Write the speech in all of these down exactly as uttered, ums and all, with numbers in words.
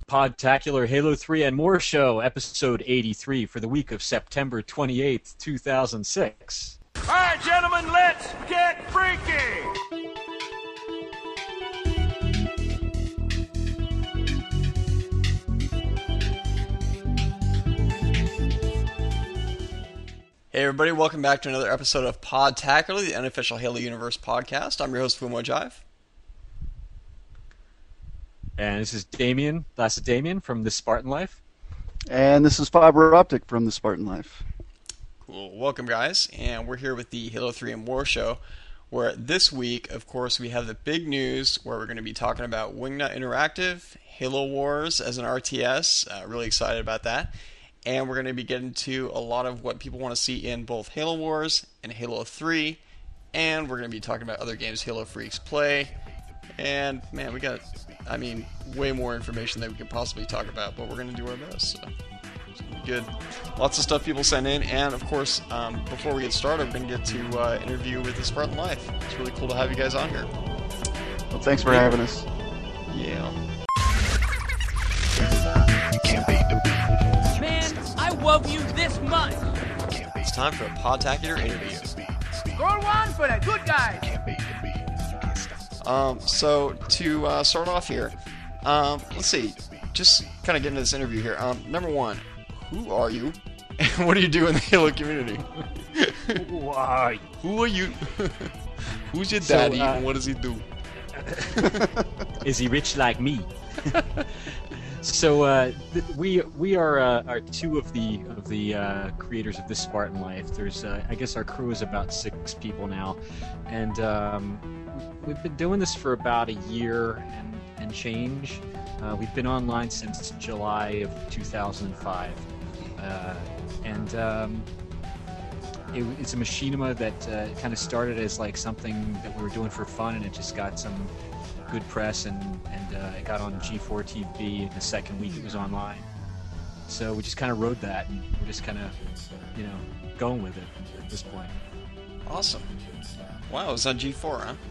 Podtacular Halo three and More Show, episode eighty-three for the week of September twenty-eighth, two thousand six. All right, gentlemen, let's get freaky! Hey everybody, welcome back to another episode of Podtacular, the unofficial Halo Universe podcast. I'm your host, Fumo Jive. And this is Damien, that's Damien from The Spartan Life. And this is Fiber Optic from The Spartan Life. Cool. Welcome, guys. And we're here with the Halo three and More Show, where this week, of course, we have the big news where we're going to be talking about Wingnut Interactive, Halo Wars as an R T S. Uh, really excited about that. And we're going to be getting to a lot of what people want to see in both Halo Wars and Halo three. And we're going to be talking about other games Halo Freaks play. And, man, we got, I mean, way more information than we could possibly talk about, but we're going to do our best. So, it's gonna be good. Lots of stuff people send in. And, of course, um, before we get started, we're going to get to uh, interview with the Spartan Life. It's really cool to have you guys on here. Well, thanks for having us. Yeah. Man, I love you this much. It's time for a Podtacular interview. Score one for the good guys. Um, so to uh, start off here, um, let's see, just kind of get into this interview here. Um, number one, who are you, and what do you do in the Halo community? Who are you? Who are you? Who's your So, daddy, uh, and what does he do? Is he rich like me? So uh, th- we we are uh, are two of the of the uh, creators of This Spartan Life. There's uh, I guess our crew is about six people now, and um, we've been doing this for about a year and, and change. Uh, we've been online since July of two thousand five, uh, and um, it, it's a machinima that uh, kind of started as like something that we were doing for fun, and it just got some good press, and and uh, it got on G four T V the second week it was online. So we just kind of rode that, and we're just kind of, you know, going with it at this point. Awesome. Wow, it was on G four, huh?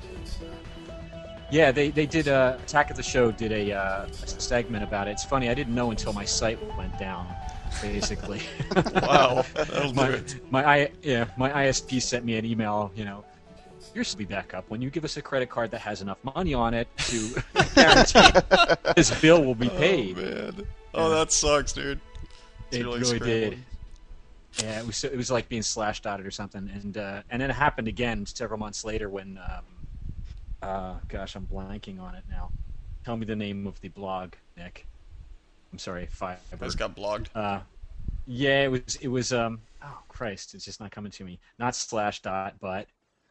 Yeah, they they did uh, Attack of the Show did a, uh, a segment about it. It's funny, I didn't know until my site went down, basically. Wow, that'll do my it. my I yeah my I S P sent me an email, you know. Yours will be back up when you give us a credit card that has enough money on it to guarantee this bill will be paid. Oh, man. Oh, that sucks, dude. It's It really, really did. scrambling. Yeah, it was it was like being slashed out or something, and uh, and then it happened again several months later when, um, uh, gosh, I'm blanking on it now. Tell me the name of the blog, Nick. I'm sorry, Fiverr. I just got blogged. Uh, yeah, it was it was um. Oh Christ, it's just not coming to me. Not slash dot, but.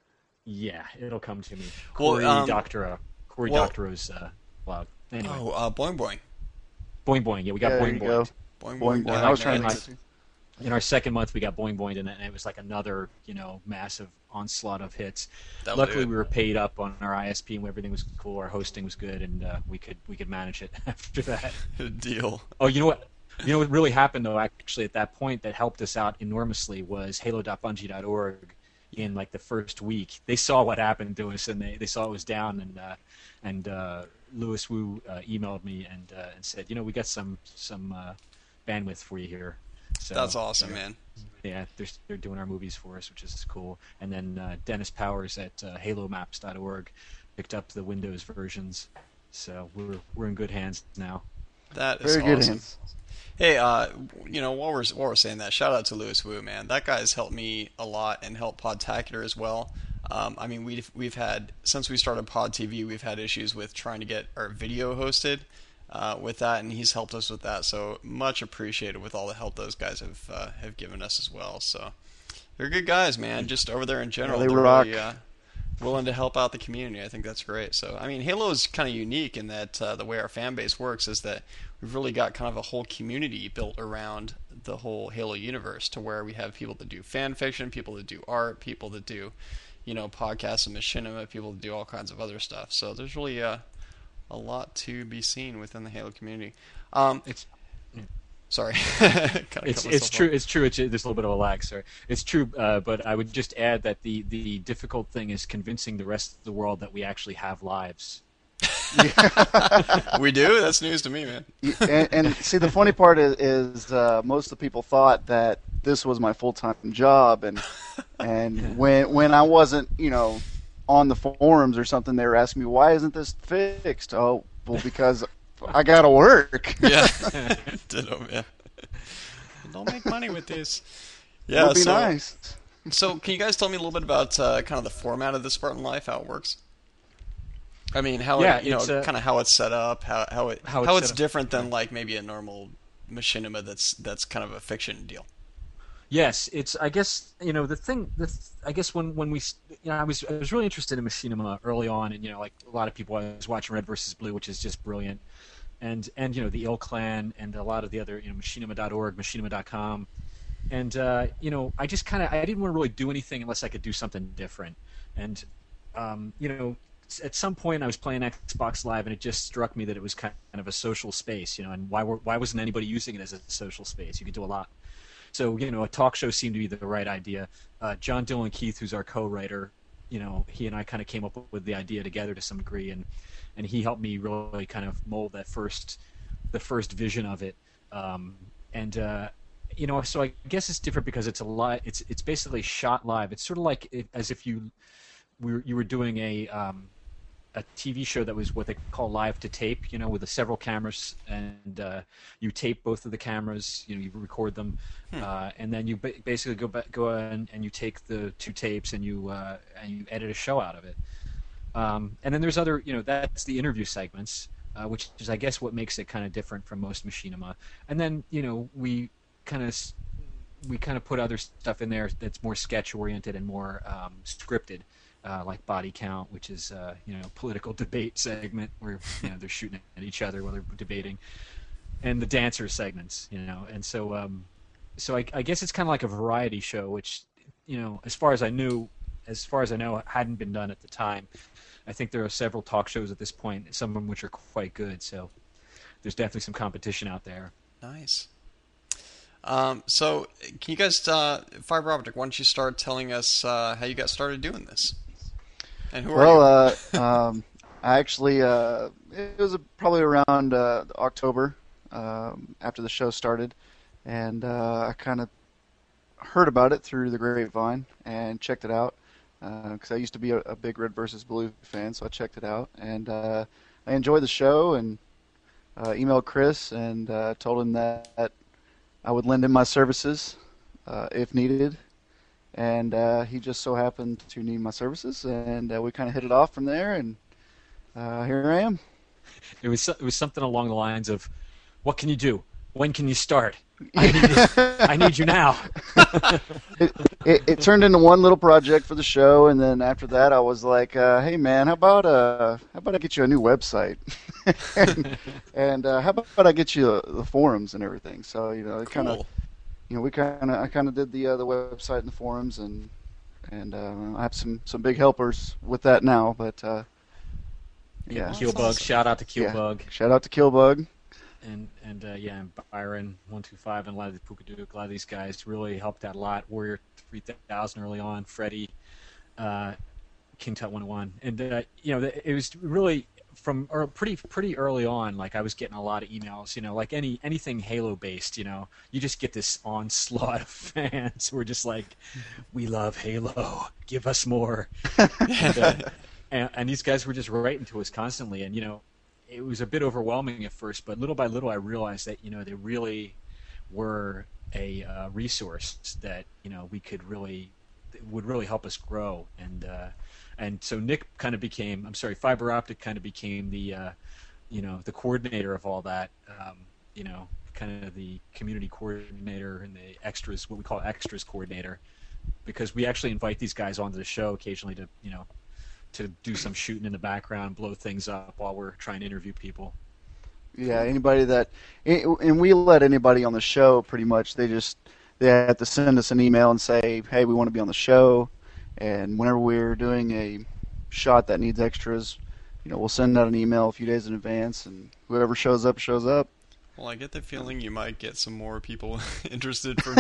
Yeah, it'll come to me. Corey Well, um, Doctorow. Corey well- Doctorow's uh, blog. Anyway, Oh, uh, Boing Boing. Boing Boing. Yeah, we got Yeah, there Boing you Boing. go. Boing Boing, boing. I was trying Magnetics. to. In our second month, we got Boing Boing, and it was like another, you know, massive onslaught of hits. That'll Luckily, do it. we were paid up on our I S P, and everything was cool. Our hosting was good, and uh, we could we could manage it after that. Deal. Oh, you know what? You know what really happened though? Actually, at that point, that helped us out enormously was Halo dot Bungie dot org. In like the first week, they saw what happened to us, and they, they saw it was down, and uh, and uh, Lewis Wu uh, emailed me and uh, and said, you know, we got some some uh, bandwidth for you here. So, That's awesome, yeah, man. Yeah, they're they're doing our movies for us, which is cool. And then uh, Dennis Powers at uh, Halo Maps dot org picked up the Windows versions, so we're we're in good hands now. That is Very good awesome. hands. Hey, uh, you know, while we're while we're saying that, shout out to Lewis Wu, man. That guy's helped me a lot and helped Podtacular as well. Um, I mean, we've we've had since we started Pod T V, we've had issues with trying to get our video hosted uh, with that, and he's helped us with that. So much appreciated with all the help those guys have uh, have given us as well. So they're good guys, man. Just over there in general, Yeah, they they're rock. really uh, willing to help out the community. I think that's great. So I mean, Halo is kind of unique in that uh, the way our fan base works is that we've really got kind of a whole community built around the whole Halo universe, to where we have people that do fan fiction, people that do art, people that do, you know, podcasts and machinima, people that do all kinds of other stuff. So there's really uh, a lot to be seen within the Halo community. Um, It's sorry, Kinda cut It's myself it's true. off. It's true. It's, there's a little bit of a lag. Sorry, it's true. Uh, but I would just add that the the difficult thing is convincing the rest of the world that we actually have lives. We do? That's news to me, man. and, and see, the funny part is, is uh, most of the people thought that this was my full-time job, and and when when I wasn't, you know, on the forums or something, they were asking me, why isn't this fixed? Oh, well, because I gotta work. Yeah. Ditto, man. Don't make money with this. Yeah, It'll be so, nice. So, can you guys tell me a little bit about uh, kind of the format of the Spartan Life, how it works? I mean, how Yeah, it, you know, it's, uh, kind of how it's set up, how how it how how it's it's, set up. different than like maybe a normal machinima that's that's kind of a fiction deal. Yes, it's. I guess you know the thing. The th- I guess when when we, you know, I was I was really interested in machinima early on, and you know, like a lot of people, I was watching Red versus Blue, which is just brilliant, and and you know the Ill Clan and a lot of the other, you know, machinima dot org, machinima dot com, and uh, you know, I just kind of I didn't want to really do anything unless I could do something different, and um, you know, at some point I was playing Xbox Live, and it just struck me that it was kind of a social space, you know, and why were, why wasn't anybody using it as a social space? You could do a lot. So, you know, a talk show seemed to be the right idea. Uh, John Dylan Keith, who's our co-writer, you know, he and I kind of came up with the idea together to some degree, and, and he helped me really kind of mold that first, the first vision of it. Um, and, uh, you know, so I guess it's different because it's a li- it's it's basically shot live. It's sort of like if, as if you were, you were doing a, um, a T V show that was what they call live to tape, you know, with the several cameras, and uh, you tape both of the cameras, you know, you record them, hmm. uh, and then you ba- basically go back, go and, and you take the two tapes and you uh, and you edit a show out of it. Um, and then there's other, you know, that's the interview segments, uh, which is, I guess, what makes it kind of different from most machinima. And then, you know, we kind of we kind of put other stuff in there that's more sketch oriented and more um, scripted. Uh, like Body Count, which is uh, you know, political debate segment where, you know, they're shooting at each other while they're debating, and the dancer segments, you know, and so um, so I, I guess it's kind of like a variety show, which, you know, as far as I knew, as far as I know, hadn't been done at the time. I think there are several talk shows at this point, some of them which are quite good. So there's definitely some competition out there. Nice. Um, so can you guys, uh, Fiber Optic, why don't you start telling us uh, how you got started doing this? And who well, are you? uh, um, I actually, uh, it was probably around uh, October um, after the show started, and uh, I kind of heard about it through the grapevine and checked it out because uh, I used to be a, a big Red versus Blue fan, so I checked it out, and uh, I enjoyed the show, and uh, emailed Chris and uh, told him that I would lend him my services uh, if needed. And uh, he just so happened to need my services, and uh, we kind of hit it off from there, and uh, here I am. It was it was something along the lines of, "What can you do? When can you start? I need, I need you now." it, it, it turned into one little project for the show, and then after that, I was like, uh, "Hey, man, how about uh, how about I get you a new website, and, and uh, how about I get you the, the forums and everything?" So you know, it kind of. Cool. You know, we kind of I kind of did the uh, the website and the forums, and and uh, I have some, some big helpers with that now. But uh, yeah, Keelbug, awesome. Shout out to Keelbug. Yeah. Shout out to Keelbug. And and uh, yeah, and Byron one two five and a lot of the Pukaduke, a lot of these guys really helped out a lot. Warrior three thousand early on, Freddie, uh, King Tut one oh one, and uh, you know, it was really from or pretty pretty early on. Like I was getting a lot of emails, you know, like any anything Halo based, you know, you just get this onslaught of fans who are just like, "We love Halo, give us more." and, uh, and, and these guys were just writing to us constantly, and you know, it was a bit overwhelming at first, but little by little I realized that, you know, they really were a uh, resource that, you know, we could really would really help us grow. And uh, and so Nick kind of became, I'm sorry, Fiber Optic kind of became the, uh, you know, the coordinator of all that, um, you know, kind of the community coordinator and the extras, what we call extras coordinator, because we actually invite these guys onto the show occasionally to, you know, to do some shooting in the background, blow things up while we're trying to interview people. Yeah, anybody that, and we let anybody on the show pretty much. They just they have to send us an email and say, "Hey, we want to be on the show." And whenever we're doing a shot that needs extras, you know, we'll send out an email a few days in advance, and whoever shows up shows up. Well, I get the feeling you might get some more people interested from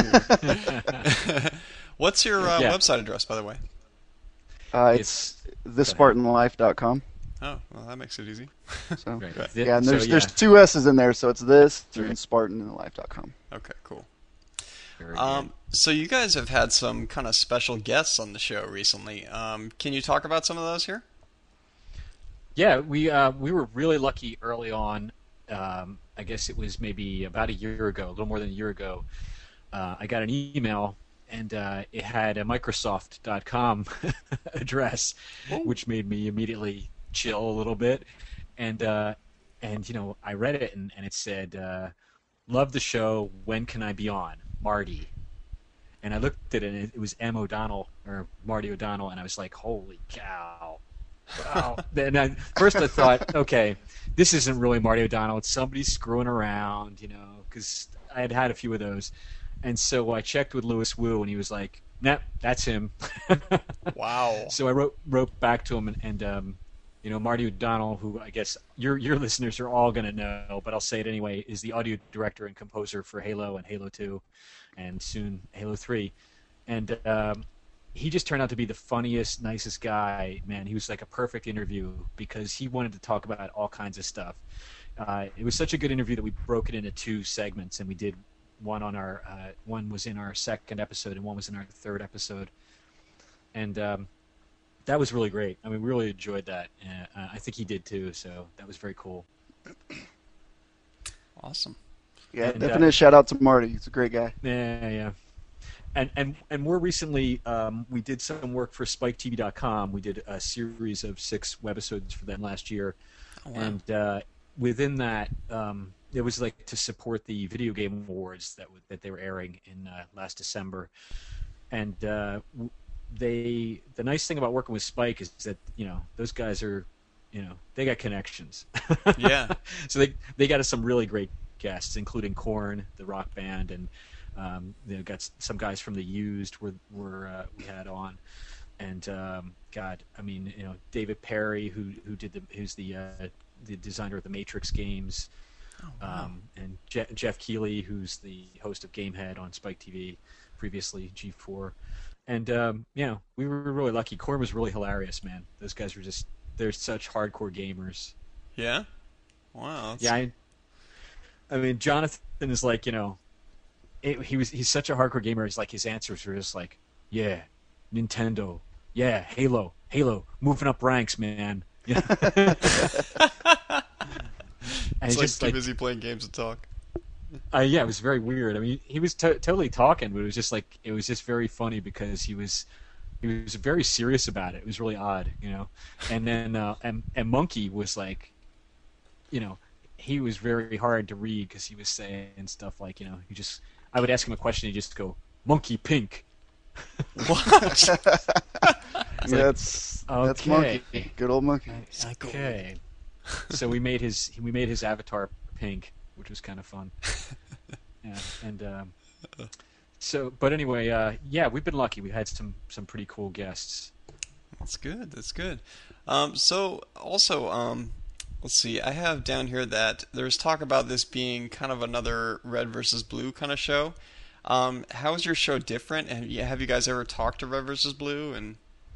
here. What's your uh, Yeah. website address, by the way? Uh, it's the spartan life dot com. Oh, well, that makes it easy. So Right. yeah, and there's So, yeah. there's two S's in there, so it's this Right. and Spartan and life dot com. Okay, cool. Very good. Um, so you guys have had some kind of special guests on the show recently. Um, can you talk about some of those here? Yeah, we uh, we were really lucky early on. Um, I guess it was maybe about a year ago, a little more than a year ago. Uh, I got an email, and uh, it had a Microsoft dot com address, which made me immediately chill a little bit. And uh, and you know, I read it, and, and it said, uh, "Love the show. When can I be on, Marty?" And I looked at it, and it, it was M. O'Donnell or Marty O'Donnell, and I was like, "Holy cow!" Wow. Then I, first I thought, okay, this isn't really Marty O'Donnell. It's somebody screwing around, you know, because I had had a few of those. And so I checked with Louis Wu, and he was like, "Nah, that's him." Wow. So I wrote wrote back to him, and, and um, you know, Marty O'Donnell, who I guess your your listeners are all going to know, but I'll say it anyway, is the audio director and composer for Halo and Halo two, and soon Halo three. And um, he just turned out to be the funniest, nicest guy, man. He was like a perfect interview because he wanted to talk about all kinds of stuff. Uh, it was such a good interview that we broke it into two segments, and we did one on our uh, one was in our second episode, and one was in our third episode, and um, that was really great. I mean, we really enjoyed that. Uh, I think he did too, so that was very cool. Awesome. Yeah, And, uh, definite shout out to Marty. He's a great guy. Yeah, yeah. And and and more recently, um, we did some work for Spike T V dot com. We did a series of six webisodes for them last year, Oh, wow. and uh, within that, um, it was like to support the video game awards that w- that they were airing in uh, last December. And uh, w- they, the nice thing about working with Spike is that you know those guys are, you know, they got connections. Yeah. So they they got us some really great guests, including Korn, the rock band, and um, they got s- some guys from the Used were were uh, we had on, and um, God, I mean, you know, David Perry, who who did the who's the uh, the designer of the Matrix games, um, and Je- Jeff Keighley, who's the host of Gamehead on Spike T V, previously G four, and um, you know, we were really lucky. Korn was really hilarious, man. Those guys were just they're such hardcore gamers. Yeah? Wow. That's... Yeah, I, I mean, Jonathan is like, you know, it, he was he's such a hardcore gamer. He's like his answers were just like, yeah, Nintendo, yeah, Halo, Halo, moving up ranks, man. Yeah. And It's he's like just too like, busy playing games to talk. uh, yeah, it was very weird. I mean, he was to- totally talking, but it was just like it was just very funny because he was he was very serious about it. It was really odd, you know. And then uh, and and Monkey was like, you know, he was very hard to read because he was saying stuff like, you know, you just I would ask him a question, he'd just go, "Monkey pink." What? Yeah, that's that's okay. Monkey. Good old Monkey. Okay. So we made his we made his avatar pink, which was kind of fun. Yeah, and um, so, but anyway, uh, yeah, we've been lucky. We had some some pretty cool guests. That's good. That's good. Um, so also, um, let's see. I have down here that there's talk about this being kind of another Red versus Blue kind of show. Um, how is your show different? And yeah, have you guys ever talked to Red versus Blue? And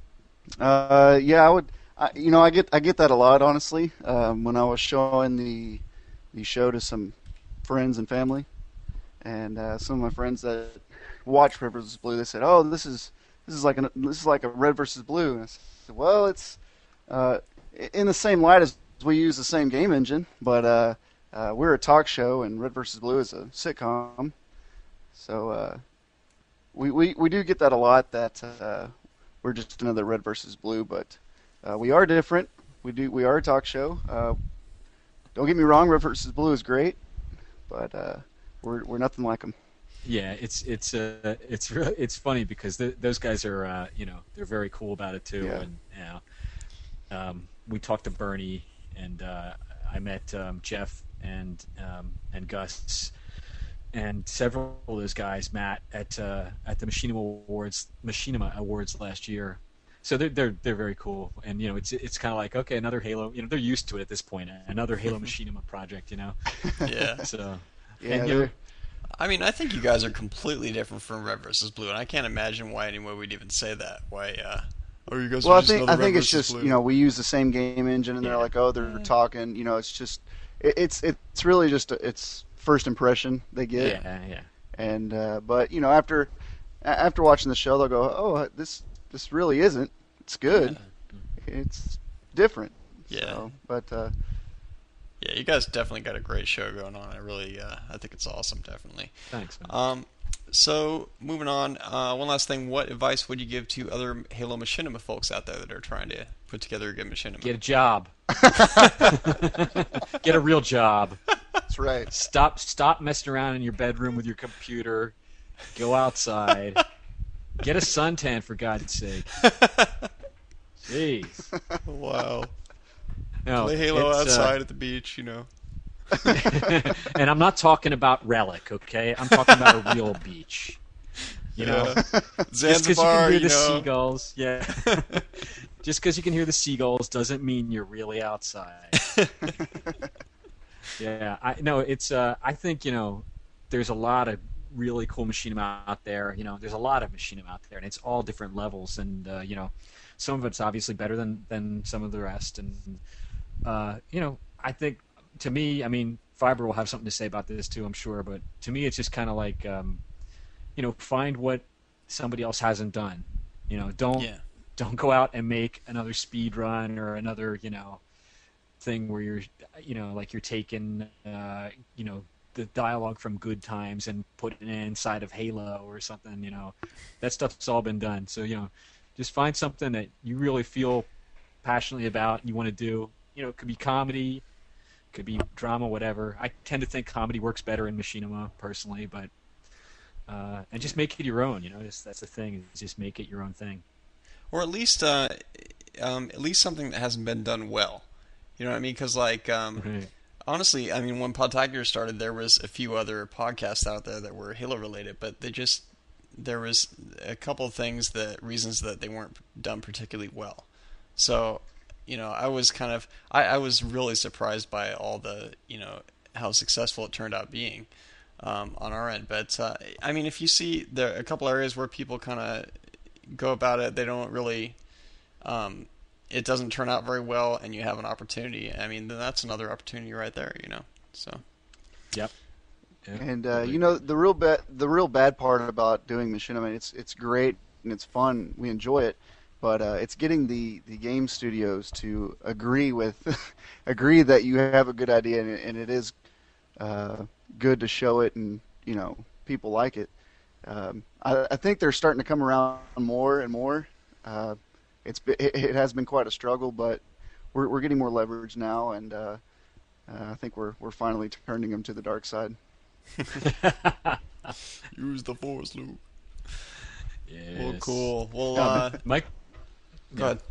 Uh, yeah, I would. I, you know, I get I get that a lot, honestly. Um, when I was showing the the show to some friends and family, and uh, some of my friends that watch Red versus Blue, they said, "Oh, this is this is like an this is like a Red versus Blue." And I said, "Well, it's uh, in the same light as we use the same game engine, but uh, uh, we're a talk show, and Red versus Blue is a sitcom." So uh, we, we we do get that a lot. That uh, we're just another Red versus Blue, but uh, we are different. We do we are a talk show. Uh, don't get me wrong, Red versus Blue is great, but uh, we're we're nothing like them. Yeah, it's it's uh, it's really, it's funny because th- those guys are uh, you know they're very cool about it too, Yeah. and you know, um, we talked to Bernie, and uh, I met um, Jeff and um, and Gus. And several of those guys, Matt, at uh, at the Machinima Awards, Machinima Awards last year. So they're they're they're very cool, and you know it's it's kind of like okay, another Halo. You know they're used to it at this point. Another Halo Machinima project, you know. yeah, So Yeah, and, you know, they're- I mean, I think you guys are completely different from Red versus Blue, and I can't imagine why anyone would even say that. Why? Uh, Or you guys Well, are I just think another I think Red it's versus just Blue? you know we use the same game engine, and they're Yeah. like, oh, they're talking. You know, it's just it, it's it's really just a, it's first impression they get. Yeah, yeah. And uh, but you know after a- after watching the show, they'll go, oh, this this really isn't. It's good. It's different. Yeah. So, but uh, Yeah, you guys definitely got a great show going on. I really, uh, I think it's awesome, definitely. Thanks, man. Um, so moving on, uh, one last thing. What advice would you give to other Halo Machinima folks out there that are trying to put together a good Machinima? Get a job. Get a real job. that's right. Stop stop messing around in your bedroom with your computer. Go outside. Get a suntan, for God's sake. Jeez. Wow. No, Play Halo it's, uh, outside at the beach, you know. and I'm not talking about Relic, okay? I'm talking about a real beach. You know, Yeah. just because you Zanzibar, can hear you the know. seagulls, yeah. Just because you can hear the seagulls doesn't mean you're really outside. Yeah, I no, it's. Uh, I think you know, there's a lot of really cool machinima out there. You know, there's a lot of machinima out there, and it's all different levels. And uh, you know, some of it's obviously better than than some of the rest. And uh, you know, I think to me, I mean, Fiber will have something to say about this too, I'm sure. But to me, it's just kind of like, um, you know, find what somebody else hasn't done. You know, don't Yeah. don't go out and make another speed run or another, you know, thing where you're, you know, like you're taking, uh, you know, the dialogue from Good Times and putting it inside of Halo or something. You know, that stuff's all been done. So you know, just find something that you really feel passionately about. You want to do. You know, it could be comedy, could be drama, whatever. I tend to think comedy works better in machinima personally, but uh, and just make it your own. You know, just, that's the thing. Is just make it your own thing. Or at least, uh, um, at least something that hasn't been done well. You know what I mean? Because, like, um, Right. honestly, I mean, when Podtiger started, there was a few other podcasts out there that were Halo related, but they just there was a couple of things that reasons that they weren't done particularly well. So, you know, I was kind of I, I was really surprised by all the you know how successful it turned out being um, on our end. But uh, I mean, if you see there are a couple areas where people kind of go about it, they don't really. Um, it doesn't turn out very well, and you have an opportunity. I mean, then that's another opportunity right there, you know. So. Yep. Yeah, And uh, totally. you know the real bad the real bad part about doing machinima, it's it's great and it's fun. We enjoy it, but uh, it's getting the, the game studios to agree with agree that you have a good idea and it, and it is uh, good to show it, and you know people like it. Um, I, I think they're starting to come around more and more. Uh, it's be- it, it has been quite a struggle, but we're we're getting more leverage now, and uh, uh, I think we're we're finally turning them to the dark side. Use the force, Luke. Yes. Well, cool. Well, No, uh, but Mike. go ahead.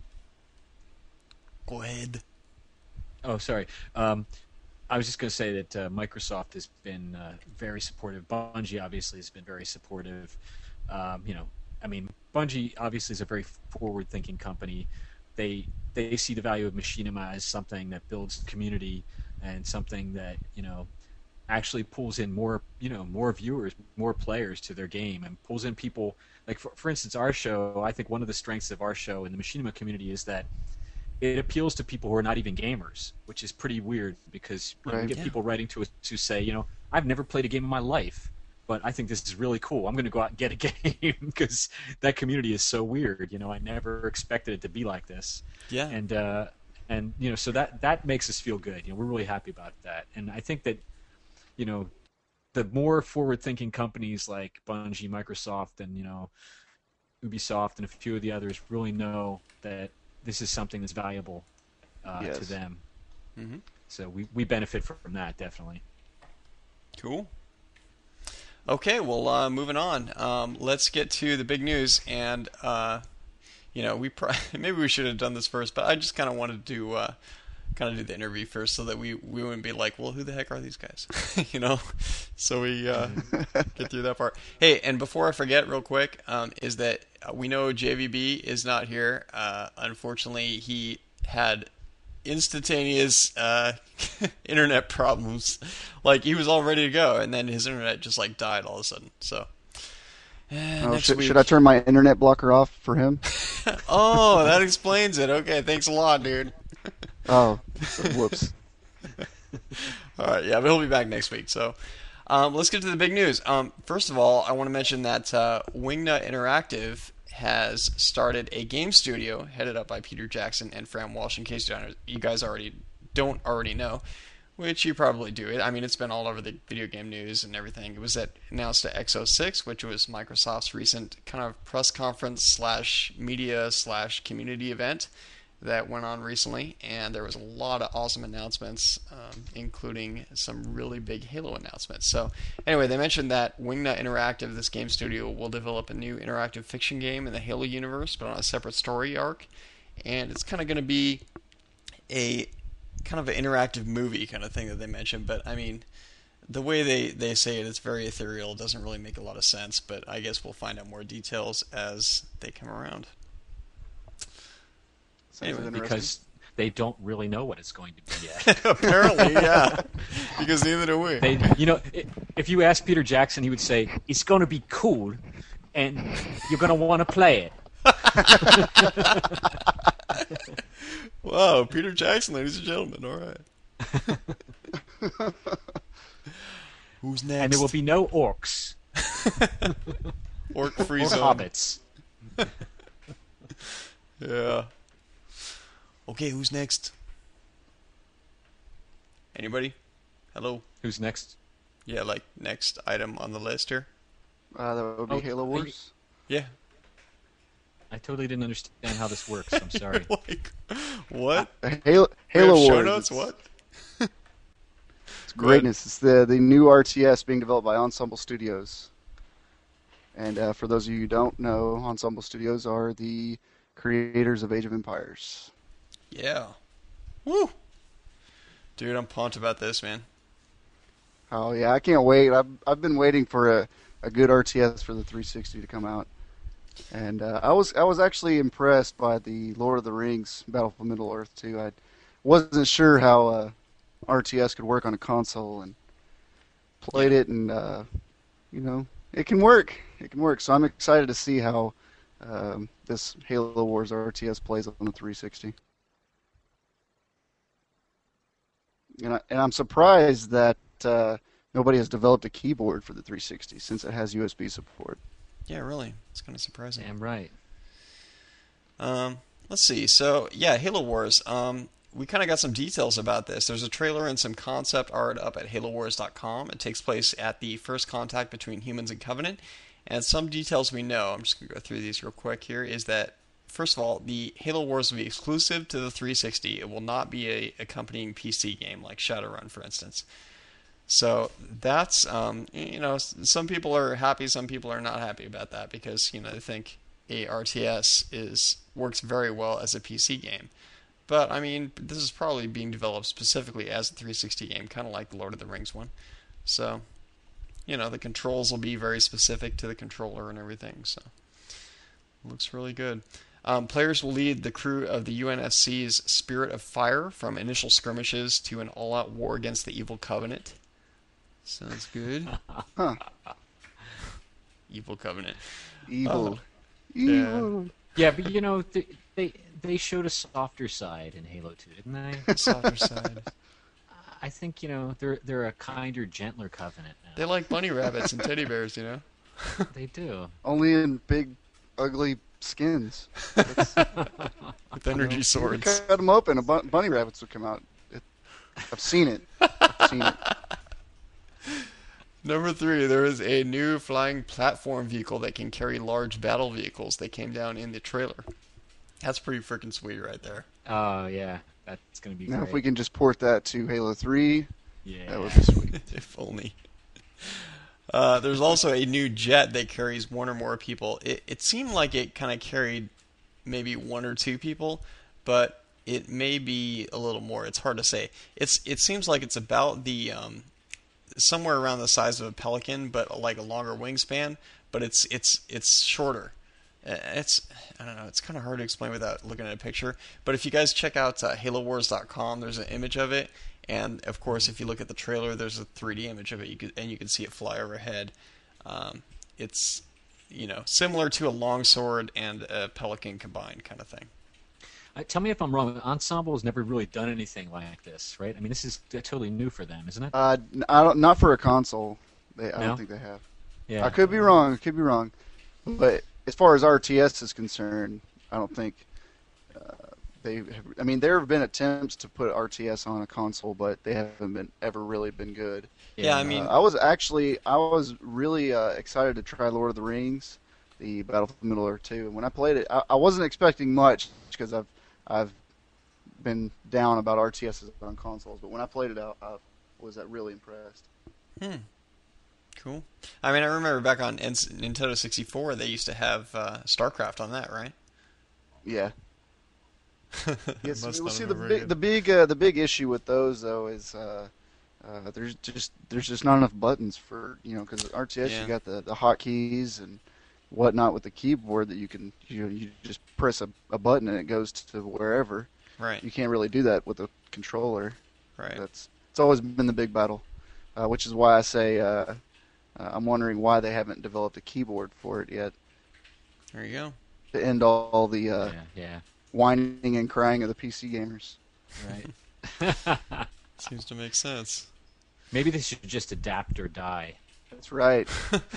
Go ahead. Oh, sorry. Um, I was just going to say that uh, Microsoft has been uh, very supportive. Bungie obviously has been very supportive. Um, you know, I mean, Bungie obviously is a very forward-thinking company. They they see the value of machinima as something that builds community and something that you know actually pulls in more you know more viewers, more players to their game, and pulls in people like for, for instance our show. I think one of the strengths of our show in the machinima community is that it appeals to people who are not even gamers, which is pretty weird because you know, we Right. get Yeah. people writing to us to say, you know, I've never played a game in my life, but I think this is really cool. I'm going to go out and get a game because that community is so weird. You know, I never expected it to be like this. Yeah. And uh, and you know, so that that makes us feel good. You know, we're really happy about that. And I think that, you know, the more forward-thinking companies like Bungie, Microsoft, and you know, Ubisoft, and a few of the others really know that this is something that's valuable uh, Yes. to them. Mhm. So we, we benefit from that, definitely. Cool. Okay, well, uh, moving on. Um, let's get to the big news, and uh, you know, we pro- maybe we should have done this first, but I just kind of wanted to uh, kind of do the interview first, so that we, we wouldn't be like, well, who the heck are these guys, you know? So we uh, get through that part. Hey, and before I forget, real quick, um, is that we know J V B is not here. Uh, unfortunately, he had instantaneous uh, internet problems. Like, he was all ready to go, and then his internet just like died all of a sudden. So Eh, Oh, next should, week. should I turn my internet blocker off for him? Oh, that explains it. Okay, thanks a lot, dude. Oh, whoops. All right, yeah, but he'll be back next week. So, um, let's get to the big news. Um, first of all, I want to mention that uh, Wingnut Interactive has started a game studio headed up by Peter Jackson and Fran Walsh. In case you don't- you guys already don't already know, which you probably do. I mean, it's been all over the video game news and everything. It was at, announced at X O six, which was Microsoft's recent kind of press conference slash media slash community event that went on recently, and there was a lot of awesome announcements, um, including some really big Halo announcements. So anyway, they mentioned that Wingnut Interactive, this game studio, will develop a new interactive fiction game in the Halo universe, but on a separate story arc, and it's kind of going to be a kind of an interactive movie kind of thing that they mentioned. But I mean, the way they, they say it, it's very ethereal. It doesn't really make a lot of sense, but I guess we'll find out more details as they come around. Sounds Anyway, interesting. Because they don't really know what it's going to be yet. Apparently, yeah. Because neither do we. They, you know, i- if you ask Peter Jackson, he would say it's going to be cool, and you're going to want to play it. Wow, Peter Jackson, ladies and gentlemen. All right. Who's next? And there will be no orcs Orc free or zone. hobbits. Yeah. Okay, who's next? Anybody? Hello? Who's next? Yeah, like next item on the list here? Uh, that would be Oh, Halo are you- Wars. Yeah. I totally didn't understand how this works. I'm sorry. Like, what? Halo, We have Halo show Wars. notes? It's, What? it's greatness. It's the, the new R T S being developed by Ensemble Studios. And uh, for those of you who don't know, Ensemble Studios are the creators of Age of Empires. Yeah. Woo! Dude, I'm pumped about this, man. Oh yeah, I can't wait. I've I've been waiting for a, a good R T S for the three sixty to come out, and uh, I was I was actually impressed by the Lord of the Rings Battle for Middle Earth too. I wasn't sure how uh, R T S could work on a console, and played it, and uh, you know it can work. It can work. So I'm excited to see how um, this Halo Wars R T S plays on the three sixty. And, I, and I'm surprised that uh, nobody has developed a keyboard for the three sixty since it has U S B support. Yeah, really. It's kind of surprising. Damn right. Um, let's see. So, yeah, Halo Wars. Um, we kind of got some details about this. There's a trailer and some concept art up at halo wars dot com. It takes place at the first contact between humans and Covenant. And some details we know, I'm just going to go through these real quick here, is that, first of all, the Halo Wars will be exclusive to the three sixty. It will not be a accompanying P C game like Shadowrun, for instance. So that's, um, you know, some people are happy, some people are not happy about that because, you know, they think a R T S is works very well as a P C game. But, I mean, this is probably being developed specifically as a three sixty game, kind of like the Lord of the Rings one. So, you know, the controls will be very specific to the controller and everything, so looks really good. Um, players will lead the crew of the U N S C's Spirit of Fire from initial skirmishes to an all-out war against the Evil Covenant. Sounds good. Huh. Evil Covenant. Evil. Oh, Evil. Yeah, but you know, they, they they showed a softer side in Halo two, didn't they? Softer side. I think, you know, they're they're a kinder, gentler Covenant now. They like bunny rabbits and teddy bears, you know? They do. Only in big, ugly skins. That's, With energy you swords. cut them open, a bu- bunny rabbits would come out. It, I've seen it. I've seen it. Number three, there is a new flying platform vehicle that can carry large battle vehicles that came down in the trailer. That's pretty freaking sweet right there. Oh, yeah. That's going to be Now, great. if we can just port that to Halo three, yeah. that would be sweet. If only. Uh, there's also a new jet that carries one or more people. It, it seemed like it kind of carried maybe one or two people, but it may be a little more. It's hard to say. It's it seems like it's about the um, somewhere around the size of a Pelican, but like a longer wingspan. But it's it's it's shorter. Uh, It's I don't know. It's kind of hard to explain without looking at a picture. But if you guys check out uh, halo wars dot com, there's an image of it. And of course, if you look at the trailer, there's a three D image of it, you could, and you can see it fly overhead. Um, it's you know, similar to a longsword and a pelican combined kind of thing. Uh, tell me if I'm wrong. Ensemble has never really done anything like this, right? I mean, this is totally new for them, isn't it? Uh, I don't, not for a console. They, I No? don't think they have. Yeah. I could be wrong. I could be wrong. But as far as R T S is concerned, I don't think uh, they. Have, I mean, there have been attempts to put R T S on a console, but they haven't been ever really been good. Yeah, I mean, Uh, I was actually I was really uh, excited to try Lord of the Rings, the Battlefield Middle-earth two. And when I played it, I, I wasn't expecting much because I've I've been down about R T Ss on consoles. But when I played it out, I was uh, really impressed. Hmm. Cool. I mean, I remember back on N- Nintendo sixty-four, they used to have uh, StarCraft on that, right? Yeah. Yes. Must We'll not see have the been very big good. the big uh, the big issue with those though is uh, uh, there's just there's just not enough buttons for you know because R T S Yeah. you got the, the hotkeys and whatnot with the keyboard that you can you you just press a, a button and it goes to wherever. Right. You can't really do that with a controller. Right. That's it's always been the big battle, uh, which is why I say uh, uh, I'm wondering why they haven't developed a keyboard for it yet There you go. to end all, all the uh, Yeah, yeah, whining and crying of the P C gamers. right. Seems to make sense. Maybe they should just adapt or die. That's right.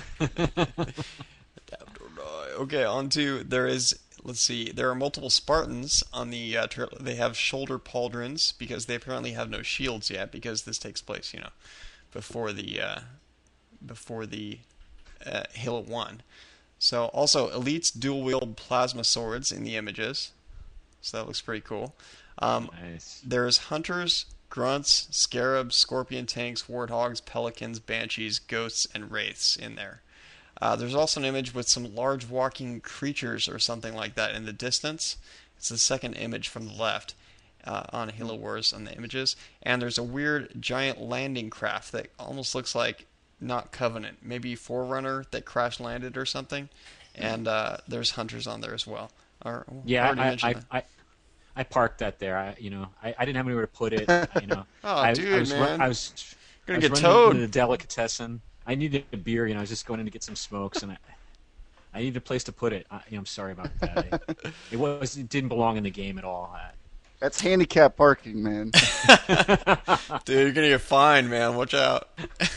Adapt or die. Okay, on to there is. Let's see. There are multiple Spartans on the. Uh, tra- they have shoulder pauldrons because they apparently have no shields yet because this takes place, you know, before the uh, before the uh, Halo One. So also elites dual wield plasma swords in the images. So that looks pretty cool. Um, Nice. There's hunters, grunts, scarabs, scorpion tanks, warthogs, pelicans, banshees, ghosts, and wraiths in there. Uh, there's also an image with some large walking creatures or something like that in the distance. It's the second image from the left uh, on Halo Wars on the images. And there's a weird giant landing craft that almost looks like not Covenant, maybe Forerunner that crash landed or something. And uh, there's hunters on there as well. Or, Yeah, already I, mentioned I, that. I, I parked that there. I, you know, I, I didn't have anywhere to put it. I- You know, Oh, I, dude, I was, ru- man. I was, Gonna I was get running towed. into the delicatessen. I needed a beer. You know, I was just going in to get some smokes, and I, I needed a place to put it. I, you know, I'm sorry about that. I, it was, it didn't belong in the game at all. I, That's handicap parking, man. Dude, you're gonna get fined, man. Watch out.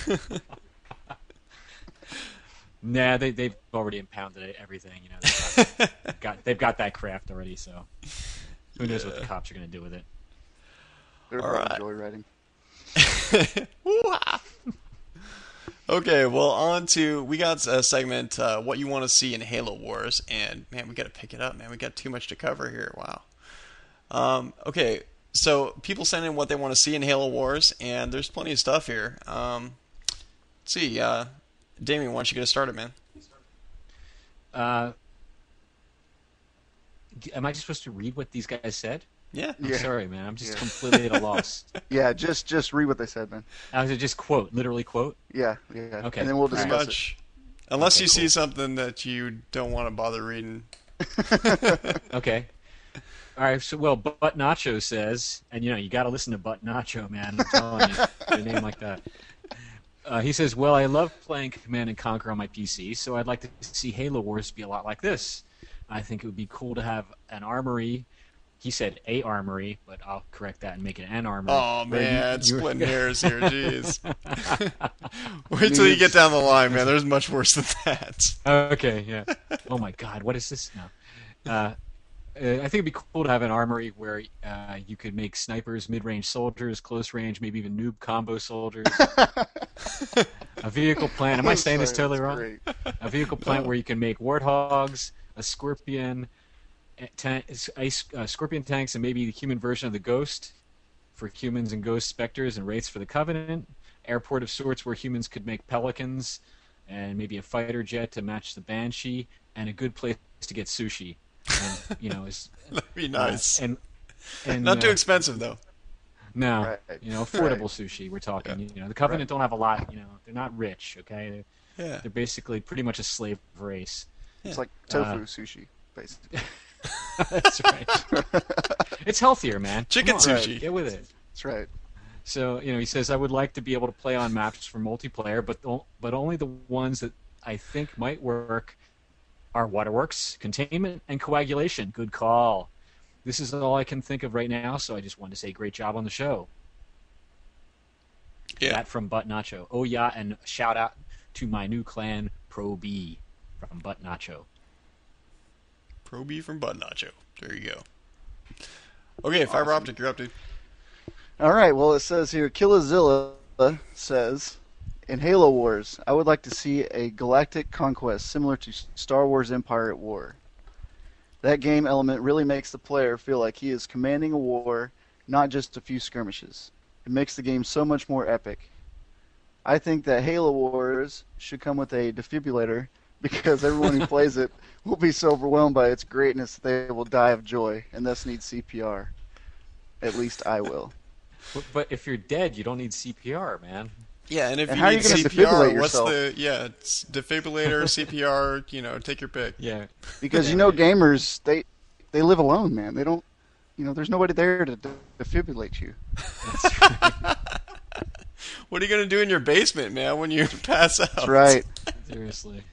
Nah, they they've already impounded it, everything. You know, they've got, they've got they've got that craft already. So who knows what the cops are going to do with it? They're All probably right. joyriding. Woo-ah. Okay, well, on to we got a segment, uh, what you want to see in Halo Wars, and man, we got to pick it up, man. We got too much to cover here. Wow. Um, okay, so people send in what they want to see in Halo Wars, and there's plenty of stuff here. Um, let's see, uh, Damien, why don't you get us started, man? Uh, am I just supposed to read what these guys said? Yeah. I'm Yeah. sorry, man. I'm just Yeah. completely at a loss. Yeah, just just read what they said, man. I was just quote, literally quote. Yeah, yeah. Okay. And then we'll Pretty discuss much. Unless Okay, you see cool. something that you don't want to bother reading. Okay. All right. So, well, Butt Nacho says, and you know, you got to listen to Butt Nacho, man. I'm telling you, a name like that. Uh, he says, "Well, I love playing Command and Conquer on my P C, so I'd like to see Halo Wars be a lot like this. I think it would be cool to have an armory." He said a armory, but I'll correct that and make it an armory. Oh where you- man, you- splitting hairs here, jeez. Wait till you get down the line, man. There's much worse than that. Okay, yeah. Oh my God, what is this now? Uh, uh, I think it'd be cool to have an armory where uh, you could make snipers, mid-range soldiers, close range, maybe even noob combo soldiers. A vehicle plant. Am I I'm saying this sorry, totally that's wrong? great. A vehicle plant where you can make warthogs, a scorpion, a ta- ice, uh, scorpion tanks, and maybe the human version of the Ghost for humans and ghost specters and wraiths for the Covenant. Airport of sorts where humans could make pelicans, and maybe a fighter jet to match the Banshee, and a good place to get sushi. And, you know, is That'd be nice. uh, and and Not too uh, expensive though. no, Right. you know, affordable Right. sushi. We're talking. Yeah. You know, the Covenant don't have a lot. You know, they're not rich. Okay, they're, Yeah. they're basically pretty much a slave race. It's like tofu Uh, sushi, basically. That's right. It's healthier, man. Chicken Come on, sushi. Get with it. That's right. So, you know, he says, I would like to be able to play on maps for multiplayer, but o- but only the ones that I think might work Our waterworks, containment, and coagulation. Good call. This is all I can think of right now, so I just wanted to say great job on the show. Yeah. That from Butt Nacho. Oh, yeah, and shout out to my new clan, Pro B, from Butt Nacho. Pro B from Butt Nacho. There you go. Okay, awesome. Fiber Optic, you're up, dude. All right, well, it says here, Killazilla says, in Halo Wars, I would like to see a galactic conquest similar to Star Wars Empire at War. That game element really makes the player feel like he is commanding a war, not just a few skirmishes. It makes the game so much more epic. I think that Halo Wars should come with a defibrillator because everyone who plays it will be so overwhelmed by its greatness that they will die of joy and thus need C P R. At least I will. But, but if you're dead, you don't need C P R, man. Yeah, and if and you how need are you gonna C P R, defibrillate what's yourself? the yeah it's defibrillator, C P R? You know, take your pick. Yeah. Because you know, gamers they they live alone, man. They don't. You know, there's nobody there to defibrillate you. What are you going to do in your basement, man, when you pass out? That's right. Seriously.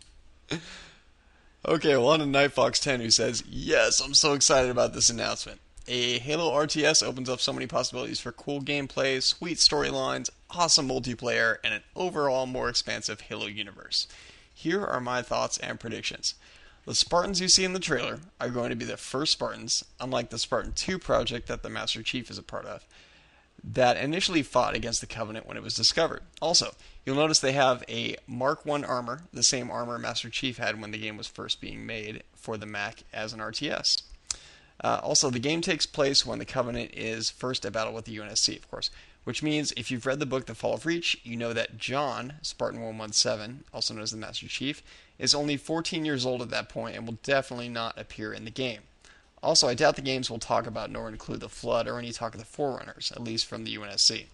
Okay, well, on to Nightfox ten, who says, yes, I'm so excited about this announcement. A Halo R T S opens up so many possibilities for cool gameplay, sweet storylines, awesome multiplayer, and an overall more expansive Halo universe. Here are my thoughts and predictions. The Spartans you see in the trailer are going to be the first Spartans, unlike the Spartan two project that the Master Chief is a part of, that initially fought against the Covenant when it was discovered. Also, you'll notice they have a Mark one armor, the same armor Master Chief had when the game was first being made for the Mac as an R T S. Uh, also, the game takes place when the Covenant is first at battle with the U N S C, of course, which means if you've read the book The Fall of Reach, you know that John, Spartan one seventeen, also known as the Master Chief, is only fourteen years old at that point and will definitely not appear in the game. Also, I doubt the games will talk about nor include the Flood or any talk of the Forerunners, at least from the U N S C.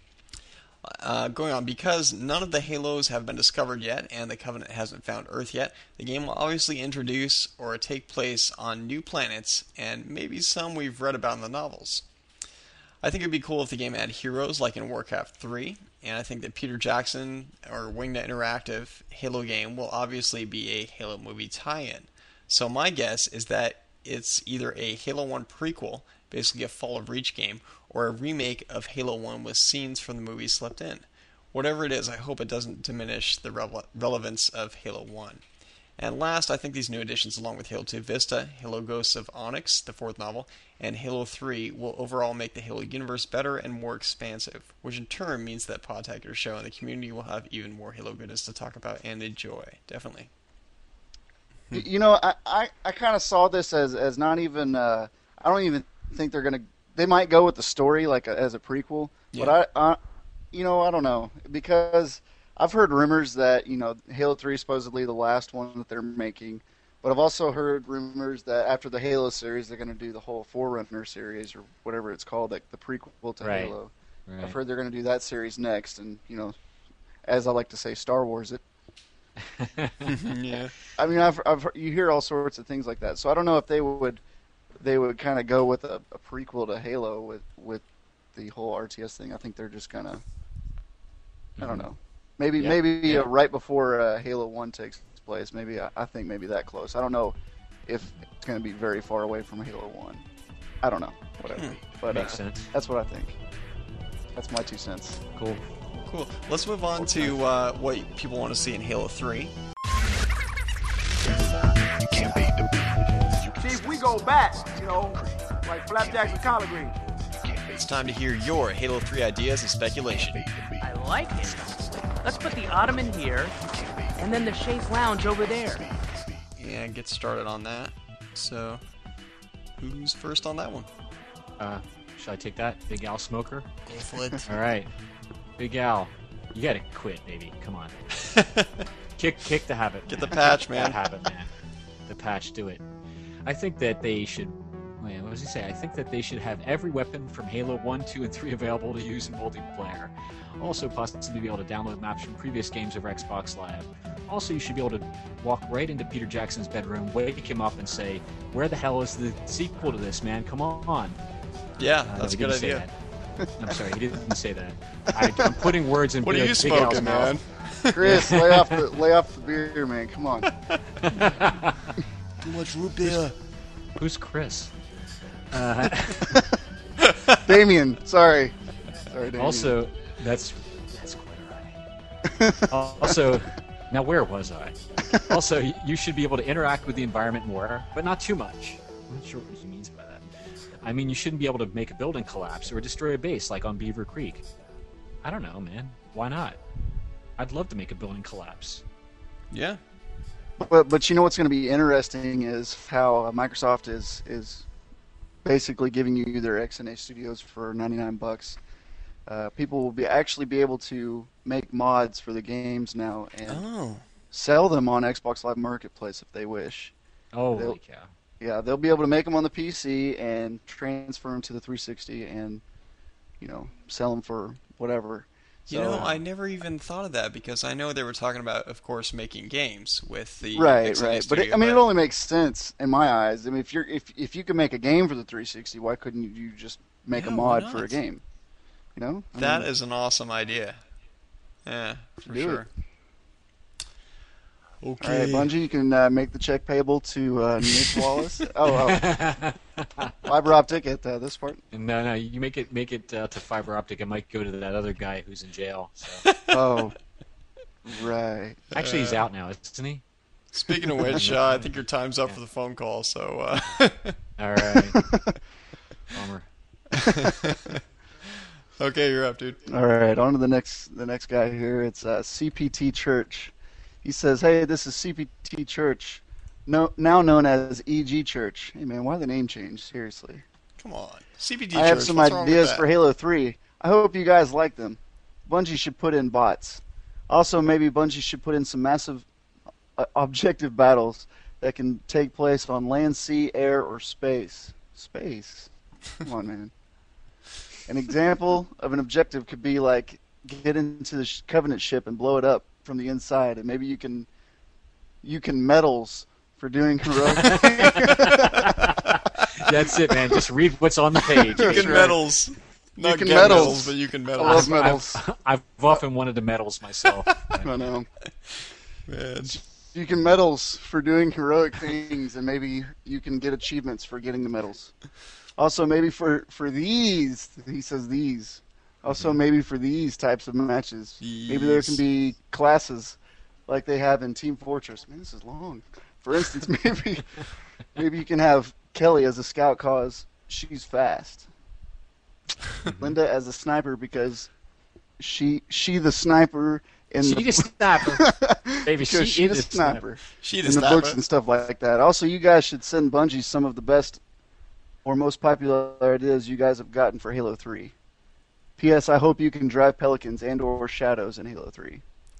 Uh, going on, because none of the Halos have been discovered yet and the Covenant hasn't found Earth yet, the game will obviously introduce or take place on new planets and maybe some we've read about in the novels. I think it would be cool if the game had heroes like in Warcraft three, and I think that Peter Jackson or Wingnut Interactive Halo game will obviously be a Halo movie tie-in. So my guess is that it's either a Halo one prequel, basically a Fall of Reach game, or a remake of Halo one with scenes from the movie slipped in. Whatever it is, I hope it doesn't diminish the rele- relevance of Halo one. And last, I think these new additions, along with Halo two Vista, Halo Ghosts of Onyx, the fourth novel, and Halo three, will overall make the Halo universe better and more expansive, which in turn means that Podtacular Show and the community will have even more Halo goodness to talk about and enjoy. Definitely. You know, I, I, I kind of saw this as, as not even, uh, I don't even think they're going to, they might go with the story like a, as a prequel, Yeah. but I, I, you know, I don't know, because I've heard rumors that, you know, Halo three is supposedly the last one that they're making, but I've also heard rumors that after the Halo series, they're going to do the whole Forerunner series or whatever it's called, like the prequel to Right. Halo. Right. I've heard they're going to do that series next, and, you know, as I like to say, Star Wars it. Yeah. I mean, I've, I've you hear all sorts of things like that. So I don't know if they would they would kind of go with a, a prequel to Halo with with the whole R T S thing. I think they're just gonna I don't know. Maybe Yeah. maybe Yeah. Uh, right before uh, Halo one takes place. Maybe I, I think maybe that close. I don't know if it's going to be very far away from Halo one. I don't know. Whatever. Hmm. But Makes uh, sense. that's what I think. That's my two cents. Cool. Cool. Let's move on to uh, what people want to see in Halo three. Chief, we go back, you know, like flapjacks and collard greens. It's time to hear your Halo three ideas and speculation. I like it. Let's put the Ottoman here, and then the Chaise Lounge over there. And get started on that. So, who's first on that one? Uh, should I take that, Big Al Smoker? Go for it. All right, Big Al, you gotta quit, baby. Come on, kick, kick the habit. Get the patch, man. That habit, man. The patch, do it. I think that they should. Wait, what does he say? I think that they should have every weapon from Halo one, two, and three available to use in multiplayer. Also, possibly be able to download maps from previous games over Xbox Live. Also, you should be able to walk right into Peter Jackson's bedroom, wake him up, and say, "Where the hell is the sequel to this, man? Come on!" Yeah, Uh, that's a he good didn't say idea. that. I'm sorry, he didn't say that. I, I'm putting words in What are Big, you Big Al's smoking, man? mouth. Chris, lay off the lay off the beer, man. Come on. Too much root beer. Who's Chris? Uh, Damien, sorry. Sorry, Damien. also, that's that's quite all right. Also, now where was I? Also, y- you should be able to interact with the environment more, but not too much. I'm not sure what he means by that. I mean, you shouldn't be able to make a building collapse or destroy a base like on Beaver Creek. I don't know, man. Why not? I'd love to make a building collapse. Yeah. But but you know what's going to be interesting is how uh, Microsoft is is basically giving you their X N A Studios for ninety-nine bucks. Uh, people will be actually be able to make mods for the games now and Oh. sell them on Xbox Live Marketplace if they wish. Holy They'll- cow. Yeah, they'll be able to make them on the P C and transfer them to the three sixty and, you know, sell them for whatever. You So- know, I never even thought of that because I know they were talking about, of course, making games with the Right, X N A right. But it, Studio, I mean, it only makes sense in my eyes. I mean, if you're if if you can make a game for the three sixty, why couldn't you just make Yeah, a why mod for a not? game? You know, I that mean, is an awesome idea. Yeah, for Do sure. All Okay. right, Bungie, you can uh, make the check payable to uh, Nick Wallace. Oh, oh, fiber optic at uh, this part. No, no, you make it make it uh, to fiber optic. It might go to that other guy who's in jail. So. Oh, right. Actually, he's out now, isn't he? Speaking of which, uh, I think your time's up for the phone call. So. Uh, All right. Bummer. okay, you're up, dude. All right, on to the next the next guy here. It's uh, C P T Church. He says, "Hey, this is C P T Church, no, now known as E G Church." Hey, man, why the name change? Seriously. Come on, C P D. I have Church, some what's wrong with ideas that? for Halo three. I hope you guys like them. Bungie should put in bots. Also, maybe Bungie should put in some massive uh, objective battles that can take place on land, sea, air, or space. Space? Come on, man. An example of an objective could be like get into the sh- Covenant ship and blow it up from the inside, and maybe you can you can medals for doing heroic. That's it, man. Just read what's on the page. You That's can right. medals. Not can get medals. medals, but you can I medals. love medals. I've, I've often wanted to medals myself. I know. Man. You can medals for doing heroic things, and maybe you can get achievements for getting the medals. Also, maybe for, for these, he says these. Also, maybe for these types of matches, maybe there can These. be classes like they have in Team Fortress. Man, this is long. For instance, maybe maybe you can have Kelly as a scout cause she's fast. Linda as a sniper because she she the sniper in She the the sniper. Baby, because she, she is the sniper. She in does the that, books but- and stuff like that. Also, you guys should send Bungie some of the best or most popular ideas you guys have gotten for Halo three. P S. I hope you can drive Pelicans and or Shadows in Halo three.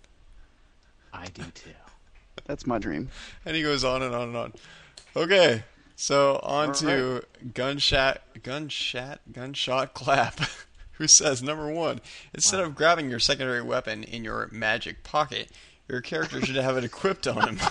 I do too. That's my dream. And he goes on and on and on. Okay, so on All to gunshot, gunshot, gunshot clap. Who says number one? Instead of grabbing your secondary weapon in your magic pocket, your character should have it equipped on him.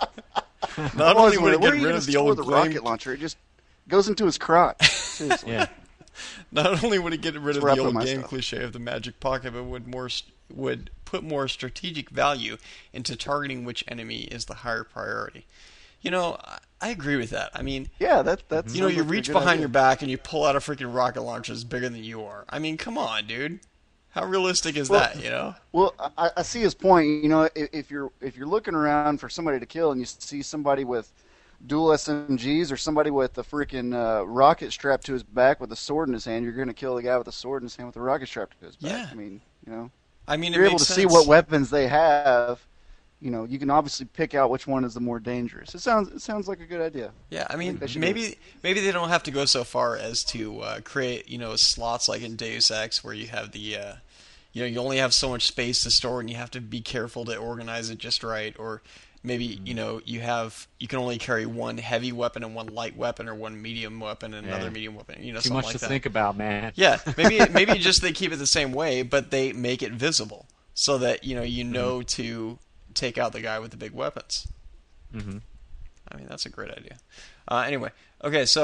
Not only would it Where get are you rid gonna of the store old the flame, rocket launcher? It just goes into his crotch. Seriously. Yeah. not only would it get rid of That's where I the put old my game stuff. cliche of the magic pocket, but would more st- would put more strategic value into targeting which enemy is the higher priority. You know, I, I agree with that. I mean, Yeah, that that's. you know, sounds you like a reach good behind idea. your back and you pull out a freaking rocket launcher that's bigger than you are. I mean, come on, dude. How realistic is Well- that? You know? Well, I, I see his point. You know, if, if you're if you're looking around for somebody to kill and you see somebody with dual S M Gs or somebody with a freaking uh, rocket strapped to his back with a sword in his hand, you're going to kill the guy with a sword in his hand with a rocket strapped to his back. Yeah. I mean, you know, I mean, it you're able makes to sense. see what weapons they have. You know, you can obviously pick out which one is the more dangerous. It sounds it sounds like a good idea. Yeah, I think mean, they should do maybe maybe they don't have to go so far as to uh, create, you know, slots like in Deus Ex where you have the, uh, you know, you only have so much space to store and you have to be careful to organize it just right. Or maybe, you know, you have you can only carry one heavy weapon and one light weapon, or one medium weapon and Yeah. another medium weapon. You know, Too something much like to that. think about, man. Yeah, maybe maybe just they keep it the same way, but they make it visible so that you know you know to take out the guy with the big weapons. Mm-hmm. I mean, that's a great idea. Uh, anyway, okay, so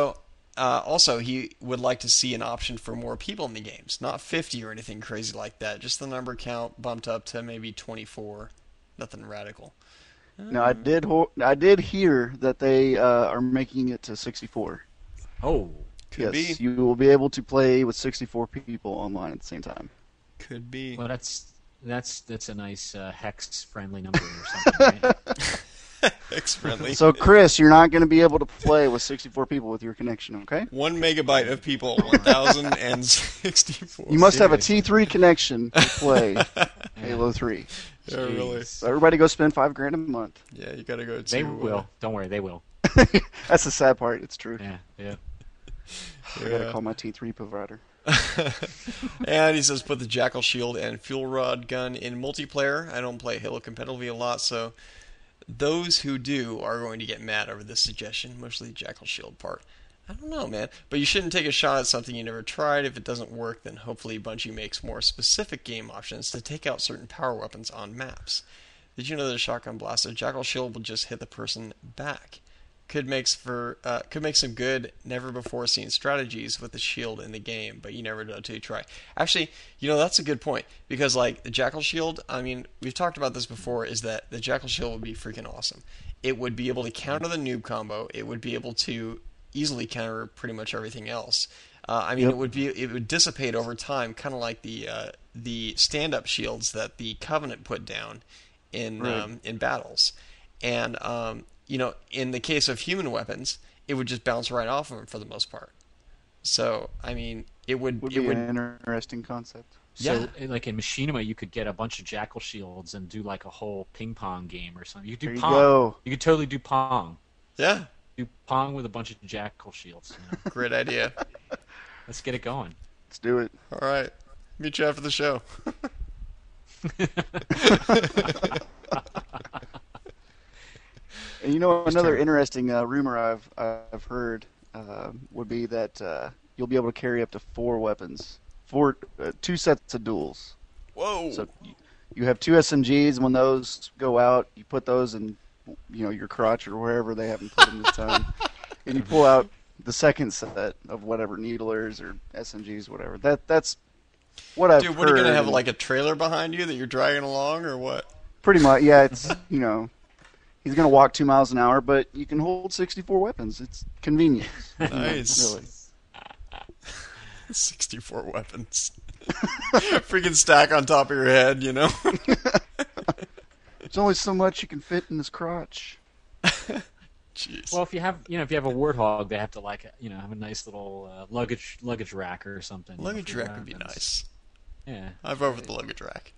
uh, also, he would like to see an option for more people in the games. Not fifty or anything crazy like that. Just the number count bumped up to maybe twenty-four. Nothing radical. Now, I did ho- I did hear that they uh, are making it to sixty-four. Oh, Could yes, be. you will be able to play with sixty-four people online at the same time. Could be. well, that's that's that's a nice uh, hex-friendly number or something, right? X-friendly. So, Chris, you're not going to be able to play with sixty-four people with your connection, okay? One megabyte of people, one thousand sixty-four. You must have a T three connection to play Halo three. Yeah, really. So everybody go spend five grand a month. Yeah, you gotta go to... They uh, will. Don't worry, they will. That's the sad part. It's true. Yeah, yeah. I gotta yeah. call my T three provider. And he says put the Jackal Shield and Fuel Rod gun in multiplayer. I don't play Halo competitively a lot, so those who do are going to get mad over this suggestion, mostly the Jackal Shield part. I don't know, man. But you shouldn't take a shot at something you never tried. If it doesn't work, then hopefully Bungie makes more specific game options to take out certain power weapons on maps. Did you know that a shotgun blast of Jackal Shield will just hit the person back? Could makes for uh, could make some good, never before seen strategies with the shield in the game, but you never know until you try. Actually, you know that's a good point because like the Jackal Shield, I mean we've talked about this before, is that the Jackal Shield would be freaking awesome. It would be able to counter the noob combo. It would be able to easily counter pretty much everything else. Uh, I mean, Yep. it would be it would dissipate over time, kind of like the uh, the stand-up shields that the Covenant put down in Right. um, in battles, and um, you know, in the case of human weapons, it would just bounce right off of them for the most part. So, I mean, it would Would it be would an interesting concept. So, Yeah. like in Machinima, you could get a bunch of Jackal Shields and do like a whole ping pong game or something. You could do There you Pong. go. You could totally do Pong. yeah, Do Pong with a bunch of Jackal Shields. You know? great idea. Let's get it going. Let's do it. All right, meet you after the show. And you know, another turn. interesting uh, rumor I've I've heard uh, would be that uh, you'll be able to carry up to four weapons, four uh, two sets of duels. Whoa! So you- you have two S M Gs, and when those go out, you put those in, you know, your crotch or wherever they haven't put them this time, and you pull out the second set of whatever Needlers or S M Gs, whatever. That that's what I've Dude, heard. what are you gonna have and like a trailer behind you that you're dragging along, or what? Pretty much, yeah. It's you know, he's gonna walk two miles an hour, but you can hold sixty-four weapons. It's convenient. Nice. Really. sixty-four weapons. Freaking stack on top of your head, you know? There's only so much you can fit in this crotch. Jeez. Well, if you have, you know, if you have a warthog, they have to like, you know, have a nice little uh, luggage luggage rack or something. you know, luggage for rack would be weapons. nice. Yeah. I vote for the luggage rack.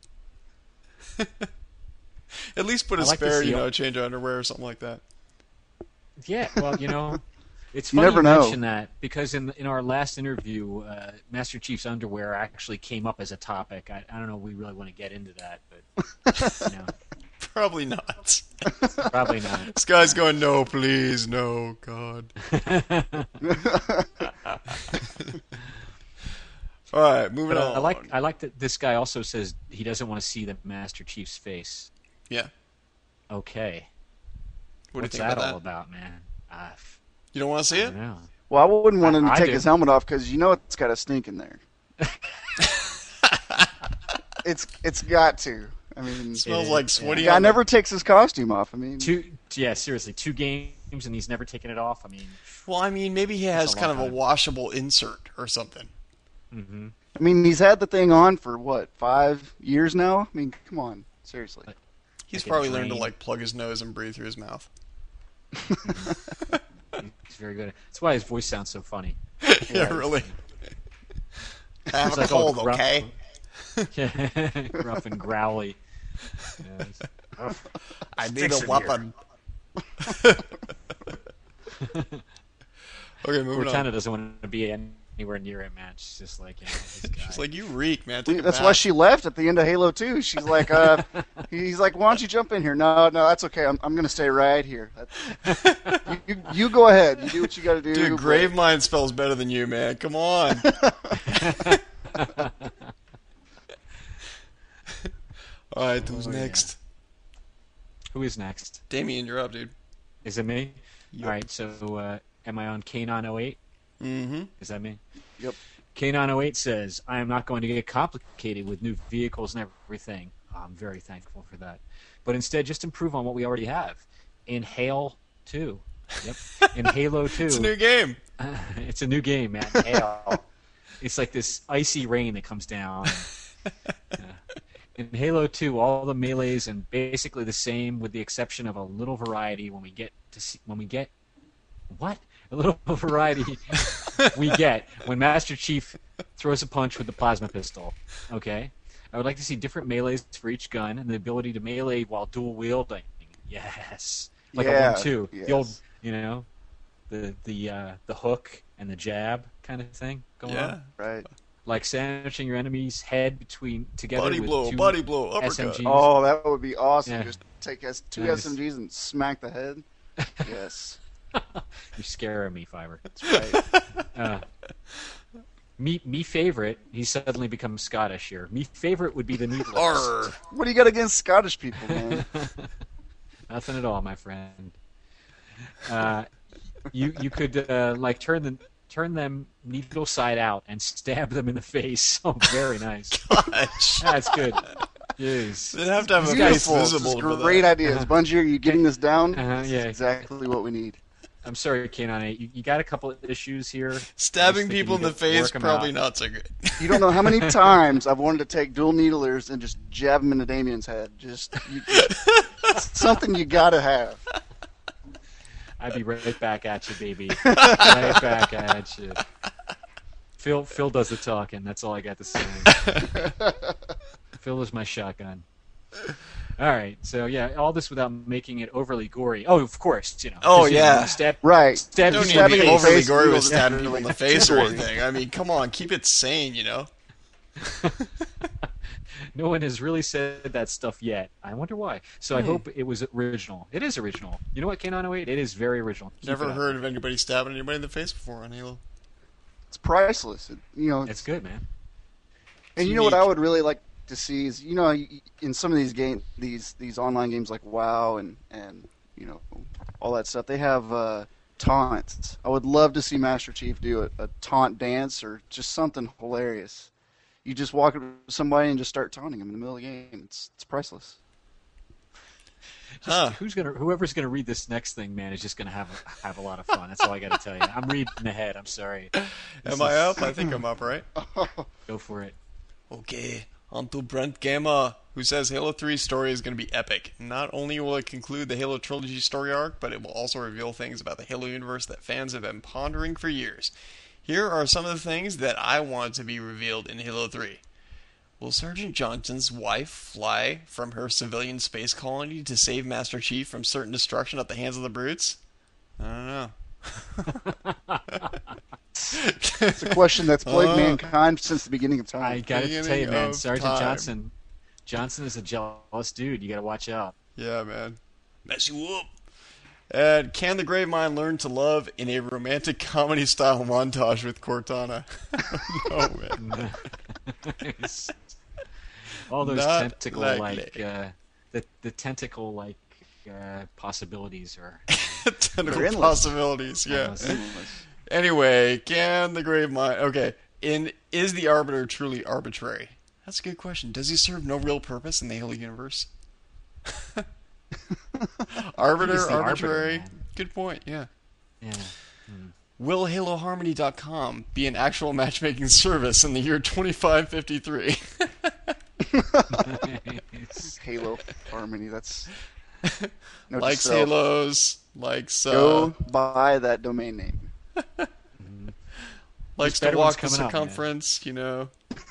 At least put a I like to spare, see you all- know, change of underwear or something like that. Yeah, well, you know, it's You funny never you know. mention that because in in our last interview, uh, Master Chief's underwear actually came up as a topic. I, I don't know if we really want to get into that, but you know, Probably not. probably not. This guy's going, no, please, no, God. All right, moving But I, on. I like I like that this guy also says he doesn't want to see the Master Chief's face. Yeah. Okay, What do you what's think that about all that? about, man? Uh, You don't want to see I it? don't know. Well, I wouldn't want him to I- I take do. his helmet off because you know it's got to stink in there. it's it's got to. I mean, Smells It- like yeah. sweaty. the guy on the- never takes his costume off. I mean, Two, yeah, seriously, two games and he's never taken it off. I mean, Well, I mean, maybe he has a kind of long a time. washable insert or something. hmm I mean, he's had the thing on for what five years now. I mean, come on, seriously. He's Like a probably learned to drain. like plug his nose and breathe through his mouth. he's very good. That's why his voice sounds so funny. Yeah, really. I have It's a like all cold, gruff- okay? Yeah, gruff and growly. Yeah, it's- I need Sticks a in weapon. Okay, moving Cortana on. doesn't want to be anywhere near him, man. She's just like, you know, this guy. She's like, you reek, man. Take a That's bath. why she left at the end of Halo two. She's like, uh, he's like, why don't you jump in here? No, no, that's okay. I'm I'm gonna stay right here. That's, you, you, you go ahead. You do what you got to do. Dude, but- Gravemind spells better than you, man. Come on. All right, who's Oh, yeah. next? Who is next? Damien, you're up, dude. Is it me? Yep. All right, so uh, am I on K nine oh eight? Mm-hmm. Is that me? Yep. K nine oh eight says, I am not going to get complicated with new vehicles and everything. I'm very thankful for that. But instead, just improve on what we already have. In Halo two. Yep. In Halo two. It's a new game. Uh, it's a new game, man. Halo. It's like this icy rain that comes down. And, uh, in Halo two, all the melees and basically the same, with the exception of a little variety when we get to see, when we get what a little variety we get when Master Chief throws a punch with the plasma pistol. Okay, I would like to see different melees for each gun and the ability to melee while dual wielding. Yes, like Yeah, a one two, yes. the old, you know, the the uh, the hook and the jab kind of thing going Yeah. on. Right. Like sandwiching your enemy's head between together Body with blow, two body blow, uppercut. S M Gs. Oh, that would be awesome. Yeah. Just take S- two Nice. S M Gs and smack the head. Yes. You're scaring me, Fiverr. That's right. Uh, me, me favorite. He's suddenly become Scottish here. Me favorite would be the Needless. Arr. What do you got against Scottish people, man? Nothing at all, my friend. Uh, you you could uh, like turn the turn them needle side out and stab them in the face. Oh, very nice. Gosh. That's good. Jeez. They'd have to have a face Beautiful. This visible is for great that. ideas. Bungie, are you getting this down? Uh-huh, This yeah. is exactly what we need. I'm sorry, K nine eight. You, you got a couple of issues here. Stabbing I just think people in you the need to work face, 'em probably out. not so good. You don't know how many times I've wanted to take dual needlers and just jab them into Damien's head. Just you, it's something you gotta have. I'd be right back at you, baby. Right back at you. Phil Phil does the talking. That's all I got to say. Phil is my shotgun. All right, so yeah, all this without making it overly gory. Oh, of course, you know. Oh, 'cause, you know, yeah. when you stab, Right. stab, Don't need to Stabbing be in the overly face, gory with needles stabbing is people in the like face or gory. anything. I mean, come on, keep it sane, you know? No one has really said that stuff yet. I wonder why. So I hope it was original. It is original. You know what, K nine oh eight? It is very original. Keep Never it up. heard of anybody stabbing anybody in the face before on Halo. It's priceless. It, you know, It's good, man. and you know what I unique. would really like to see is, you know, in some of these game, these these online games like WoW and and you know all that stuff, they have uh, taunts. I would love to see Master Chief do a, a taunt dance or just something hilarious. You just walk up to somebody and just start taunting them in the middle of the game. It's it's priceless. Huh. Who's gonna? Whoever's gonna read this next thing, man, is just gonna have a, have a lot of fun. That's all I got to tell you. I'm reading ahead. I'm sorry. This Am I is- up? I think I'm up, right? Go for it. Okay, on to Brent Gamma, who says Halo three's story is going to be epic. Not only will it conclude the Halo trilogy story arc, but it will also reveal things about the Halo universe that fans have been pondering for years. Here are some of the things that I want to be revealed in Halo three. Will Sergeant Johnson's wife fly from her civilian space colony to save Master Chief from certain destruction at the hands of the brutes? I don't know. It's a question that's plagued Uh, mankind since the beginning of time. I got to Beginning tell you, man, of Sergeant time. Johnson. Johnson is a jealous dude. You got to watch out. Yeah, man. Mess you up. And can the Gravemind learn to love in a romantic comedy style montage with Cortana? No, man. Nice. All those Not tentacle likely. like uh, the the tentacle like uh, possibilities are. Tentacle endless. possibilities, yeah. endless. Anyway, can the Gravemind... Okay, in is the Arbiter truly arbitrary? That's a good question. Does he serve no real purpose in the Halo universe? Arbiter, He's the Arbiter, arbitrary. man. Good point, yeah. Yeah. Will Halo Harmony dot com be an actual matchmaking service in the year twenty-five fifty-three? Nice. Halo Harmony. That's no Likes self. Halos, likes uh, Go buy that domain name. likes to better walk ones the coming out, man. circumference, you know.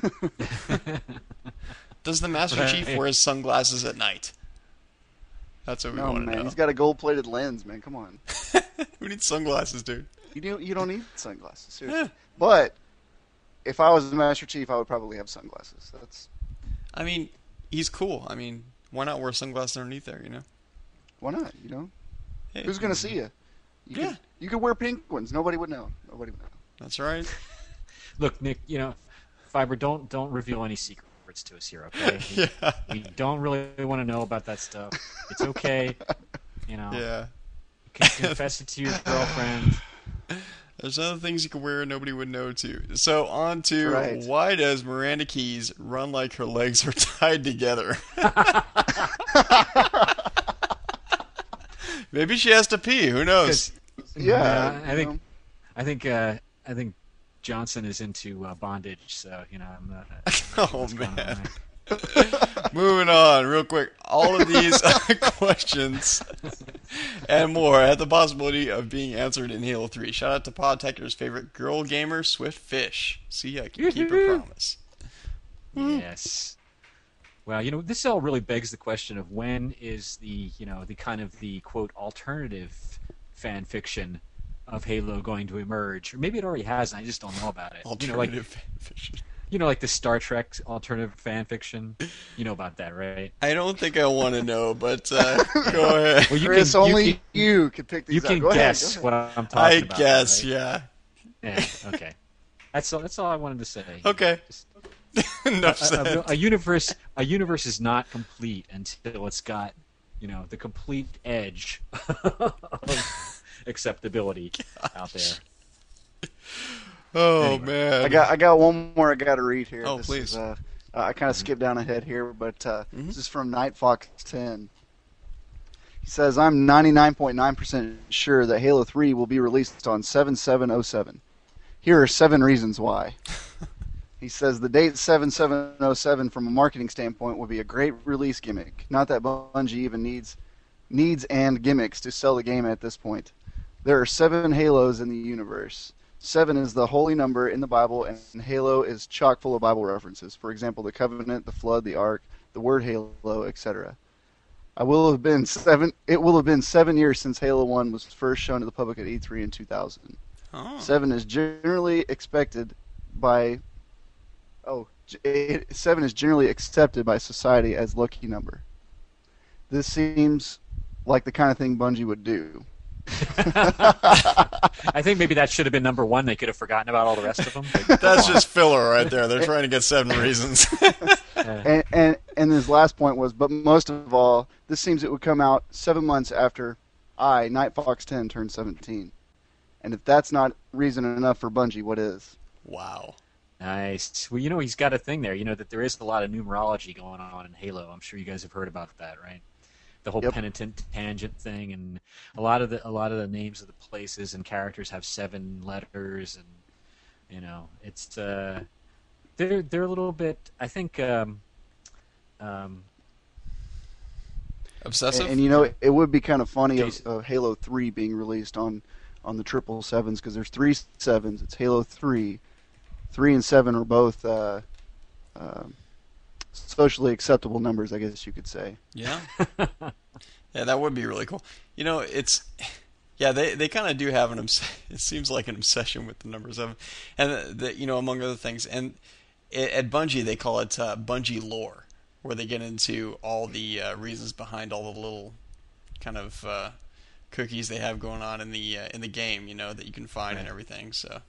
Does the Master Right. Chief wear his sunglasses at night? That's what we No want to man, know. he's got a gold-plated lens, man. Come on, Who needs sunglasses, dude? you do you don't need sunglasses, seriously. Yeah. But if I was the Master Chief, I would probably have sunglasses. That's I mean, he's cool. I mean, why not wear sunglasses underneath there, you know? why not? You know, Hey, who's gonna see you? You Yeah. could, you could wear pink ones. Nobody would know. Nobody would know. That's right. Look, Nick. You know, Fiber. Don't don't reveal any secrets to us here, okay? We, Yeah. we don't really want to know about that stuff. It's okay. You know, Yeah. you can confess it to your girlfriend. There's other things you can wear nobody would know too. So on to Right. why does Miranda Keys run like her legs are tied together? Maybe she has to pee. Who knows? 'Cause- Yeah, I you think know. I think uh, I think Johnson is into uh, bondage, so you know I'm not. Oh what's going on man. there. Moving on, real quick. All of these questions and more have the possibility of being answered in Halo three. Shout out to Podtector's favorite girl gamer, Swift Fish. See, I can keep her promise. Yes. Well, you know, this all really begs the question of when is the, you know, the kind of the quote alternative fan fiction of Halo going to emerge, or maybe it already has, and I just don't know about it. You know, like Alternative fish. you know, like the Star Trek alternative fan fiction. You know about that, right? I don't think I want to know, but uh, go ahead. Well, you Chris, can, only you can, you can pick these you out. can Go ahead, guess go what ahead. I'm talking I about. guess, right? yeah. Yeah. Okay. That's all. That's all I wanted to say. Okay. Just- Enough a, said. a, a universe a universe is not complete until it's got, you know, the complete edge of acceptability out there. Oh Anyway. man. I got I got one more I got to read here. Oh, This please. Is, uh, uh, I kind of skipped down ahead here, but uh, Mhm. this is from Night Fox ten. He says, "I'm ninety-nine point nine percent sure that Halo three will be released on seven seven oh seven. Here are seven reasons why." He says the date seven seven oh seven from a marketing standpoint would be a great release gimmick. Not that Bungie even needs needs and gimmicks to sell the game at this point. There are seven Halos in the universe. Seven is the holy number in the Bible, and Halo is chock full of Bible references. For example, the Covenant, the Flood, the Ark, the word Halo, et cetera. I will have been seven. It will have been seven years since Halo One was first shown to the public at E three in two thousand. Oh. Seven is generally expected by. Oh, it, seven is generally accepted by society as lucky number. This seems like the kind of thing Bungie would do. I think maybe that should have been number one. They could have forgotten about all the rest of them. But That's just filler right there. They're trying to get seven reasons. And, and and his last point was, but most of all, this seems it would come out seven months after I, Night Fox ten, turned seventeen. And if that's not reason enough for Bungie, what is? Wow. Nice. Well, you know, he's got a thing there. You know that there is a lot of numerology going on in Halo. I'm sure you guys have heard about that, right? The whole Yep. penitent tangent thing, and a lot of the a lot of the names of the places and characters have seven letters, and you know, it's uh, they're they're a little bit. I think. Um, um, Obsessive? And, and you know, it, it would be kind of funny of, Jason. of Halo three being released on, on the triple sevens, because there's three sevens. It's Halo three. Three and seven are both uh, uh, socially acceptable numbers, I guess you could say. Yeah. Yeah, that would be really cool. You know, it's yeah, they they kind of do have an obs- it seems like an obsession with the number seven, and the, the, you know, among other things, and it, at Bungie they call it uh, Bungie lore, where they get into all the uh, reasons behind all the little kind of uh, cookies they have going on in the uh, in the game, you know, that you can find and Right. everything. So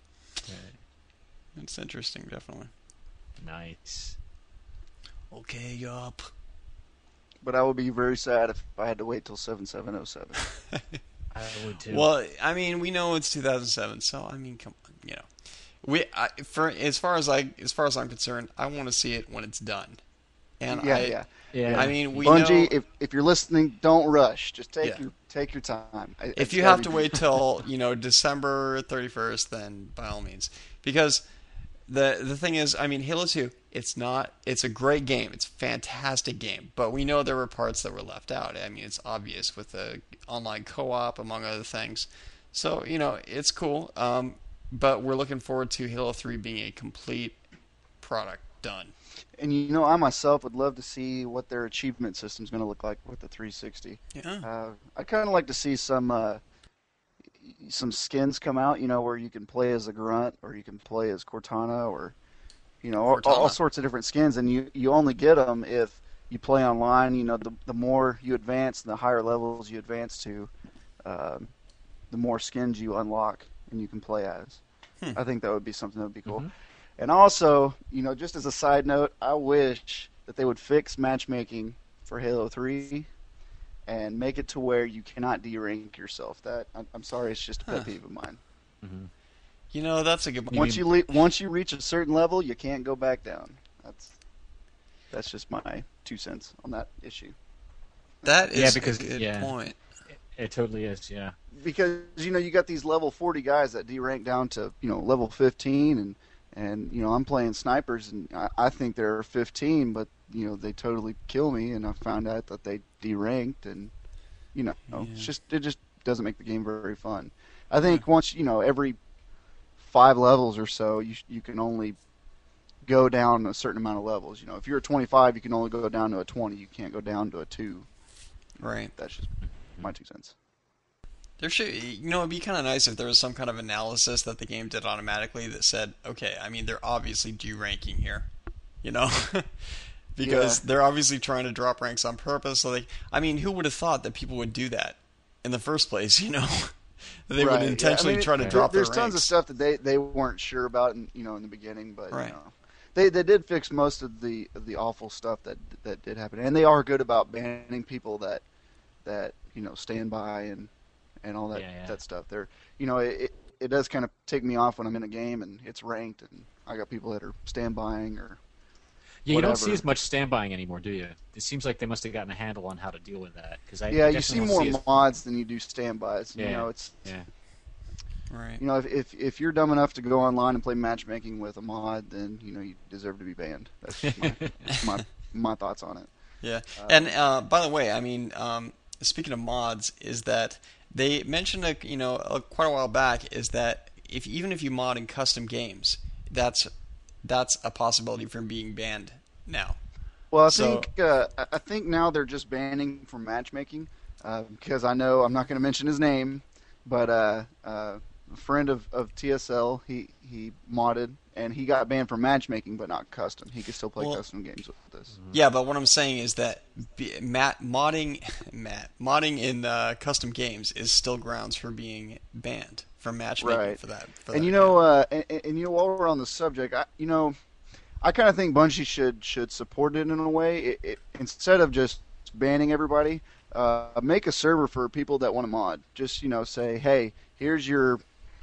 it's interesting, definitely. nice. Okay, yup. But I would be very sad if I had to wait till seven seven oh seven. I would too. Well, I mean, we know it's two thousand seven, so I mean, come on, you know, we I, for as far as I as far as I'm concerned, I want to see it when it's done. And yeah, I, yeah. yeah. I mean, we Bungie, know if if you're listening, don't rush. Just take Yeah. your take your time. I- if it's you gotta have to be- wait till you know December thirty-first, then by all means, because the the thing is, I mean, Halo two, it's not, it's a great game, it's a fantastic game, but we know there were parts that were left out. I mean, it's obvious with the online co-op, among other things. So you know, it's cool, um, but we're looking forward to Halo three being a complete product done. And you know, I myself would love to see what their achievement system's going to look like with the three sixty. Yeah. Uh, I'd kind of like to see some uh, some skins come out, you know, where you can play as a grunt or you can play as Cortana or, you know, all, all Cortana. sorts of different skins. And you, you only get them if you play online. You know, the, the more you advance, the higher levels you advance to, um, the more skins you unlock and you can play as. Hmm. I think that would be something that would be cool. Mhm. And also, you know, just as a side note, I wish that they would fix matchmaking for Halo three and make it to where you cannot de-rank yourself. That I'm, I'm sorry, it's just a pet Huh. peeve of mine. Mhm. You know, that's a good point. Once you le- once you reach a certain level, you can't go back down. That's that's just my two cents on that issue. That is Yeah, because- a good yeah. point. It totally is, yeah. Because you know you got these level forty guys that derank down to you know level fifteen, and and you know I'm playing snipers, and I, I think they're fifteen, but you know they totally kill me, and I found out that they deranked, and you know Yeah. it's just it just doesn't make the game very fun. I think once you know every five levels or so, you you can only go down a certain amount of levels. You know, if you're a twenty-five, you can only go down to a twenty. You can't go down to a two. Right. That's just my two cents. There should, you know, it'd be kind of nice if there was some kind of analysis that the game did automatically that said, okay, I mean, they're obviously deranking here, you know, because Yeah. they're obviously trying to drop ranks on purpose. So they, I mean, who would have thought that people would do that in the first place? You know, that they Right, would yeah. intentionally I mean, try to there- drop There's their tons of ranks. stuff that they, they weren't sure about, in, you know, in the beginning, but Right. you know, they they did fix most of the of the awful stuff that that did happen, and they are good about banning people that that you know stand by and and all that Yeah, yeah. that stuff. They're you know it it, it does kind of take me off when I'm in a game and it's ranked, and I got people that are stand buying or Yeah, you don't whatever. see as much stand-buying anymore, do you? It seems like they must have gotten a handle on how to deal with that. Cause I, yeah, I you see definitely more don't as- mods than you do standbys. You Yeah. know, it's Yeah. Right. you know if, if if you're dumb enough to go online and play matchmaking with a mod, then you know you deserve to be banned. That's just my my, my thoughts on it. Yeah, and uh, by the way, I mean, um, speaking of mods, is that they mentioned, a, you know, a, quite a while back, is that if even if you mod in custom games, that's that's a possibility from being banned now. Well, I So- think uh, I- I think now they're just banning from matchmaking uh, because I know I'm not going to mention his name, but uh, uh, a friend of, of T S L he he modded and he got banned from matchmaking, but not custom. He could still play Well- custom games with us. Yeah, but what I'm saying is that be, mat, modding, mat, modding in uh, custom games is still grounds for being banned from matchmaking Right. for that. For And that you know, uh, and, and you know, while we're on the subject, I, you know, I kind of think Bungie should should support it in a way. It, it, instead of just banning everybody, uh, make a server for people that want to mod. Just you know, say, hey, here's your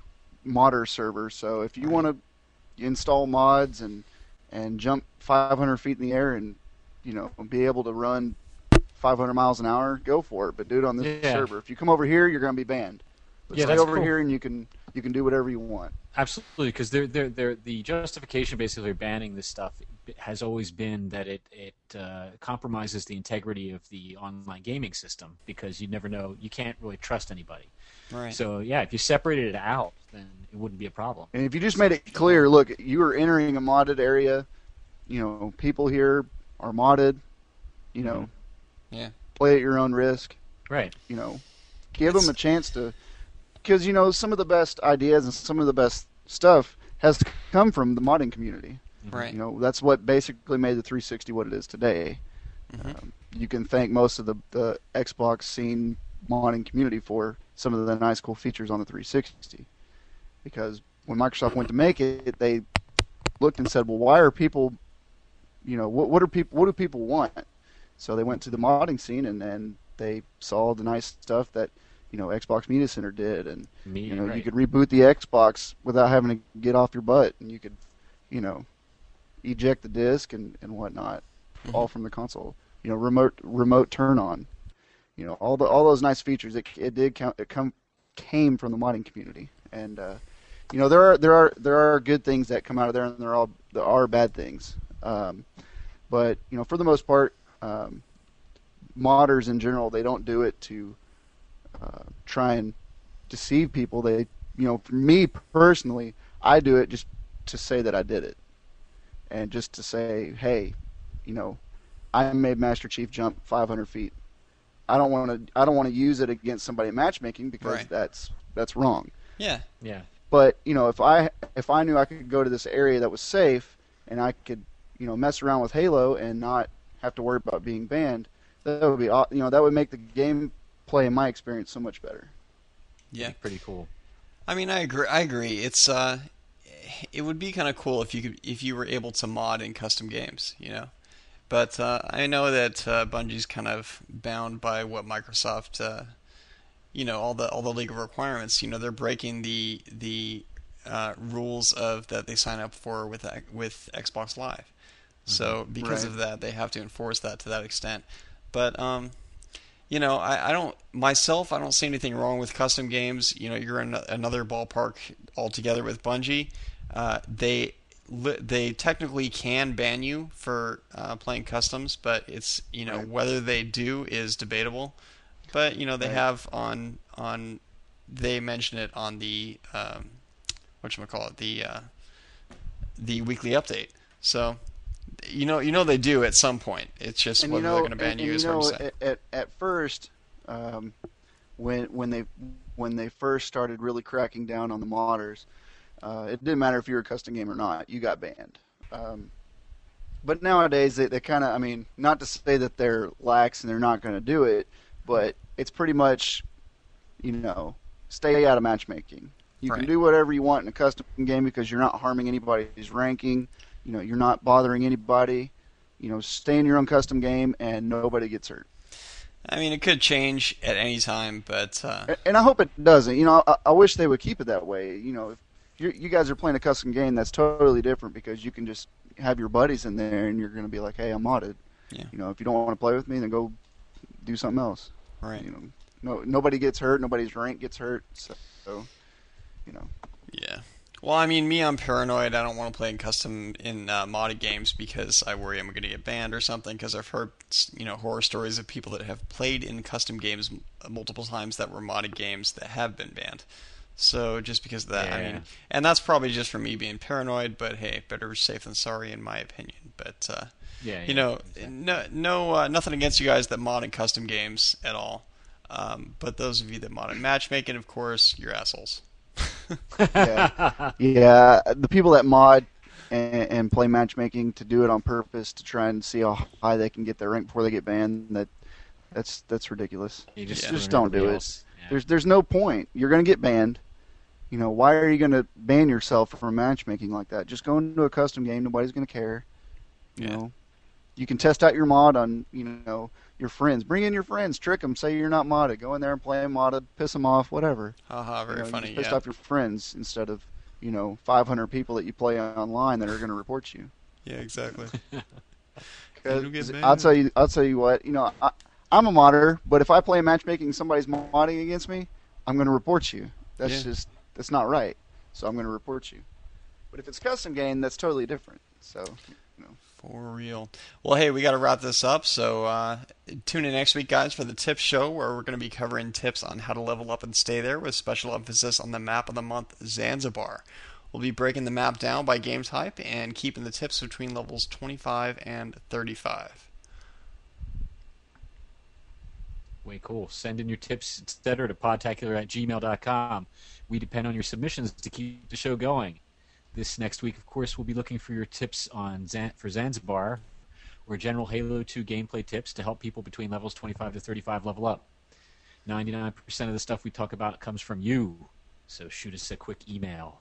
modder server. So if you want to install mods and and jump five hundred feet in the air and you know be able to run five hundred miles an hour, go for it. But do it on this Yeah. server. If you come over here, you're going to be banned. But Yeah, stay that's over cool. here and you can you can do whatever you want. Absolutely, because they're, they're, they're, the justification basically for banning this stuff has always been that it, it uh, compromises the integrity of the online gaming system because you never know, you can't really trust anybody. right. So, yeah, if you separated it out, then it wouldn't be a problem. And if you just made it clear, look, you are entering a modded area. You know, people here are modded. You know, Yeah. play at your own risk. Right. You know, give them a chance to, because you know some of the best ideas and some of the best stuff has come from the modding community. Right. You know, that's what basically made the three sixty what it is today. Mhm. Um, you can thank most of the, the Xbox scene modding community for some of the nice, cool features on the three sixty. Because when Microsoft went to make it, they looked and said, "Well, why are people, you know, what what are people, what do people want?" So they went to the modding scene and and they saw the nice stuff that you know Xbox Media Center did, and Me, you know right. you could reboot the Xbox without having to get off your butt, and you could, you know, eject the disc and and whatnot, all from the console. You know, remote remote turn on. You know, all the all those nice features. It it did count, it come came from the modding community, and uh, you know there are there are there are good things that come out of there, and there are there are bad things. Um, but you know, for the most part, um, modders in general, they don't do it to uh, try and deceive people. They, you know, for me personally, I do it just to say that I did it, and just to say, hey, you know, I made Master Chief jump five hundred feet. I don't want to. I don't want to use it against somebody matchmaking because Right. that's that's wrong. Yeah. Yeah. But you know, if I if I knew I could go to this area that was safe and I could, you know, mess around with Halo and not have to worry about being banned, that would be, aw- you know, that would make the gameplay in my experience so much better. Yeah. Pretty cool. I mean, I agree. I agree. It's uh, it would be kind of cool if you could, if you were able to mod in custom games, you know. But uh, I know that uh, Bungie's kind of bound by what Microsoft, uh, you know, all the all the legal requirements. You know, they're breaking the the uh, rules of that they sign up for with with Xbox Live. So because Right. of that, they have to enforce that to that extent. But um, you know, I, I don't myself. I don't see anything wrong with custom games. You know, you're in another ballpark altogether with Bungie. Uh, they they technically can ban you for uh, playing customs, but it's you know Right. whether they do is debatable. But you know they Right. have on on they mention it on the um, whatchamacallit, the uh, the weekly update. So you know you know they do at some point. It's just And whether you know, they're going to ban and, you and is you hard know, to say. at, at at first, um, when when they when they first started really cracking down on the modders, uh, it didn't matter if you were a custom game or not, you got banned. Um, but nowadays, they, they kind of, I mean, not to say that they're lax and they're not going to do it, but it's pretty much, you know, stay out of matchmaking. You Right. can do whatever you want in a custom game because you're not harming anybody's ranking. You know, you're not bothering anybody. You know, stay in your own custom game and nobody gets hurt. I mean, it could change at any time, but uh, A- And I hope it doesn't. You know, I, I wish they would keep it that way. You know, if you you guys are playing a custom game, that's totally different because you can just have your buddies in there and you're going to be like, hey, I'm modded. Yeah. You know, if you don't want to play with me, then go do something else. right. You know, no nobody gets hurt, nobody's rank gets hurt. So, so you know. Yeah. Well, I mean, me, I'm paranoid. I don't want to play in custom in uh, modded games because I worry I'm going to get banned or something. Because I've heard, you know, horror stories of people that have played in custom games m- multiple times that were modded games that have been banned. So just because of that, I Yeah. mean, and that's probably just for me being paranoid. But hey, better safe than sorry, in my opinion. But uh, Yeah, you yeah, know, exactly. no, no, uh, nothing against you guys that mod in custom games at all. Um, but those of you that mod in matchmaking, of course, you're assholes. Yeah, yeah. The people that mod and, and play matchmaking to do it on purpose to try and see how high they can get their rank before they get banned. That that's that's ridiculous. You just, Yeah. screwing Just don't do everybody it. else. Yeah. There's there's no point. You're gonna get banned. You know, why are you gonna ban yourself from matchmaking like that? Just go into a custom game. Nobody's gonna care. You Yeah. know, you can test out your mod on you know your friends. Bring in your friends. Trick them. Say you're not modded. Go in there and play modded. Piss them off. Whatever. Haha, very you know, you funny. just pissed Yeah. off your friends instead of you know five hundred people that you play online that are going to report you. Yeah, exactly. 'Cause It'll get I'll banned. tell you, I'll tell you what. You know, I, I'm a modder, but if I play matchmaking, and somebody's modding against me, I'm going to report you. That's Yeah. just that's not right. So I'm going to report you. But if it's custom game, that's totally different. So, you know. For real. Well, hey, we got to wrap this up. So uh, tune in next week, guys, for the Tips Show, where we're going to be covering tips on how to level up and stay there, with special emphasis on the map of the month, Zanzibar. We'll be breaking the map down by game type and keeping the tips between levels twenty-five and thirty-five. Way cool. Send in your tips, et cetera, to podtacular at gmail dot com. We depend on your submissions to keep the show going. This next week, of course, we'll be looking for your tips on Zan- for Zanzibar, or general Halo two gameplay tips to help people between levels twenty-five to thirty-five level up. ninety-nine percent of the stuff we talk about comes from you, so shoot us a quick email.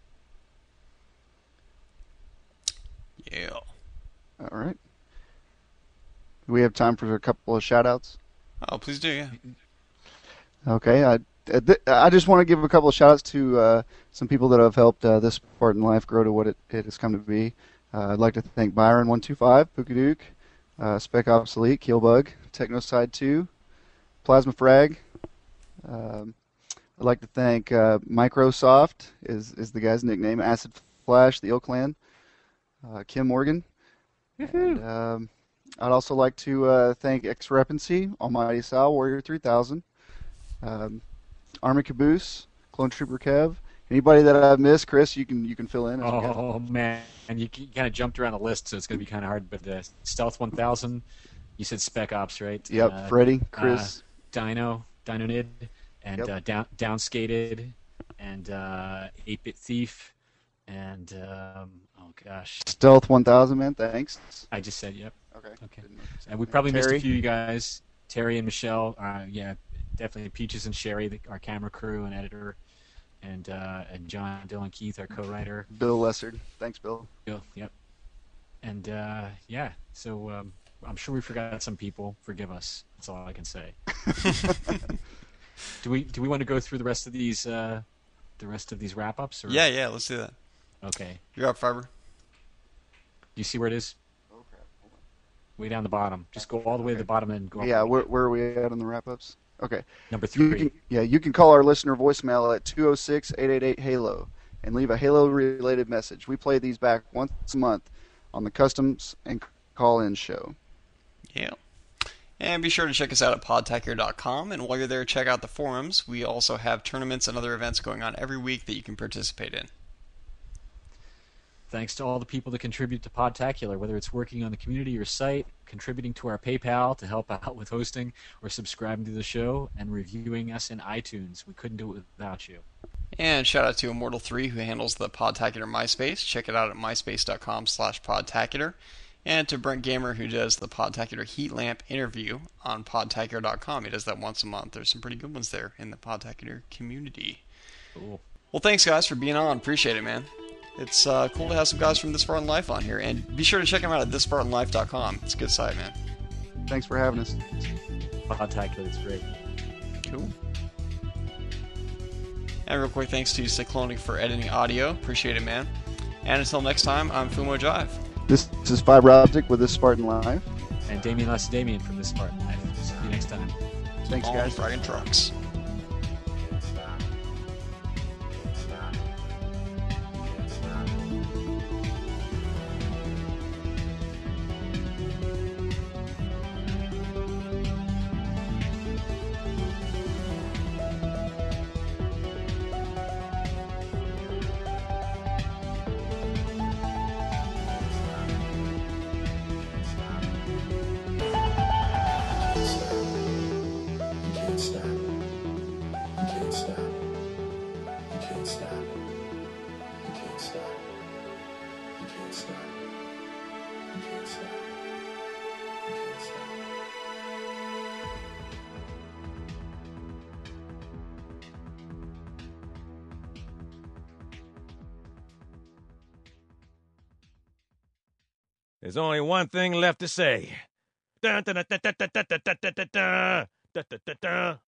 Yeah. All right. Do we have time for a couple of shout-outs? Oh, please do, yeah. Okay, I, uh, th- I just want to give a couple of shout-outs to uh, some people that have helped uh, this Spartan Life grow to what it, it has come to be. Uh, I'd like to thank Byron one two five, Pookadook, uh, Spec Obsolete, Keelbug, Technoside two, Plasma Frag. Um, I'd like to thank uh, Microsoft, is, is the guy's nickname, Acid Flash, the Ill Clan, uh, Kim Morgan. And, um, I'd also like to uh, thank X-Repency, Almighty Sal, Warrior three thousand, um, Army Caboose, Clone Trooper Kev. Anybody that I've missed, Chris, you can you can fill in. As we go. Oh man, and you, you kind of jumped around the list, so it's going to be kind of hard. But uh, Stealth one thousand, you said Spec Ops, right? Yep, Uh, Freddie, Chris. uh, Dino, Dino Nid, and Yep. uh, down Downskated, and uh, eight bit Thief, and um, oh gosh, Stealth one thousand, man. Thanks. I just said yep. Okay. Okay. Didn't know if you said And we anything. probably missed Terry? a few of you guys, Terry and Michelle. Uh, yeah, definitely Peaches and Sherry, the, our camera crew and editor, and uh, and John Dylan Keith, our co-writer. Bill Lessard. Thanks, Bill. Bill, yep. And uh, yeah, so um, I'm sure we forgot some people. Forgive us. That's all I can say. do we do we want to go through the rest of these uh, the rest of these wrap-ups? Or? Yeah, yeah, let's do that. Okay. You're up, Fiber. Do you see where it is? Way down the bottom. Just go all the way to the bottom and go up. Yeah, where, where are we at on the wrap-ups? Okay. Number You three. can, yeah, you can call our listener voicemail at two oh six, eight eight eight, HALO and leave a Halo-related message. We play these back once a month on the Customs and Call-In show. Yeah. And be sure to check us out at podtacular dot com. And while you're there, check out the forums. We also have tournaments and other events going on every week that you can participate in. Thanks to all the people that contribute to Podtacular, whether it's working on the community or site, contributing to our PayPal to help out with hosting, or subscribing to the show and reviewing us in iTunes. We couldn't do it without you. And shout out to Immortal three, who handles the Podtacular MySpace. Check it out at myspace dot com slash podtacular. And to Brent Gamer, who does the Podtacular Heat Lamp interview on podtacular dot com. He does that once a month. There's some pretty good ones there in the Podtacular community. Cool. Well, thanks, guys, for being on. Appreciate it, man. It's uh, cool to have some guys from This Spartan Life on here. And be sure to check them out at this spartan life dot com. It's a good site, man. Thanks for having us. Podtacular, it's great. Cool. And real quick, thanks to Cyclonic for editing audio. Appreciate it, man. And until next time, I'm Fumo Jive. This, this is Fiber Optic with This Spartan Life. And Damien Lacedaemian from This Spartan Life. See you next time. Thanks, All guys. Dragon Trucks. There's only one thing left to say. Dun, dun, dun, dun, dun, dun, dun, dun, dun, dun, dun, dun, dun, dun, dun.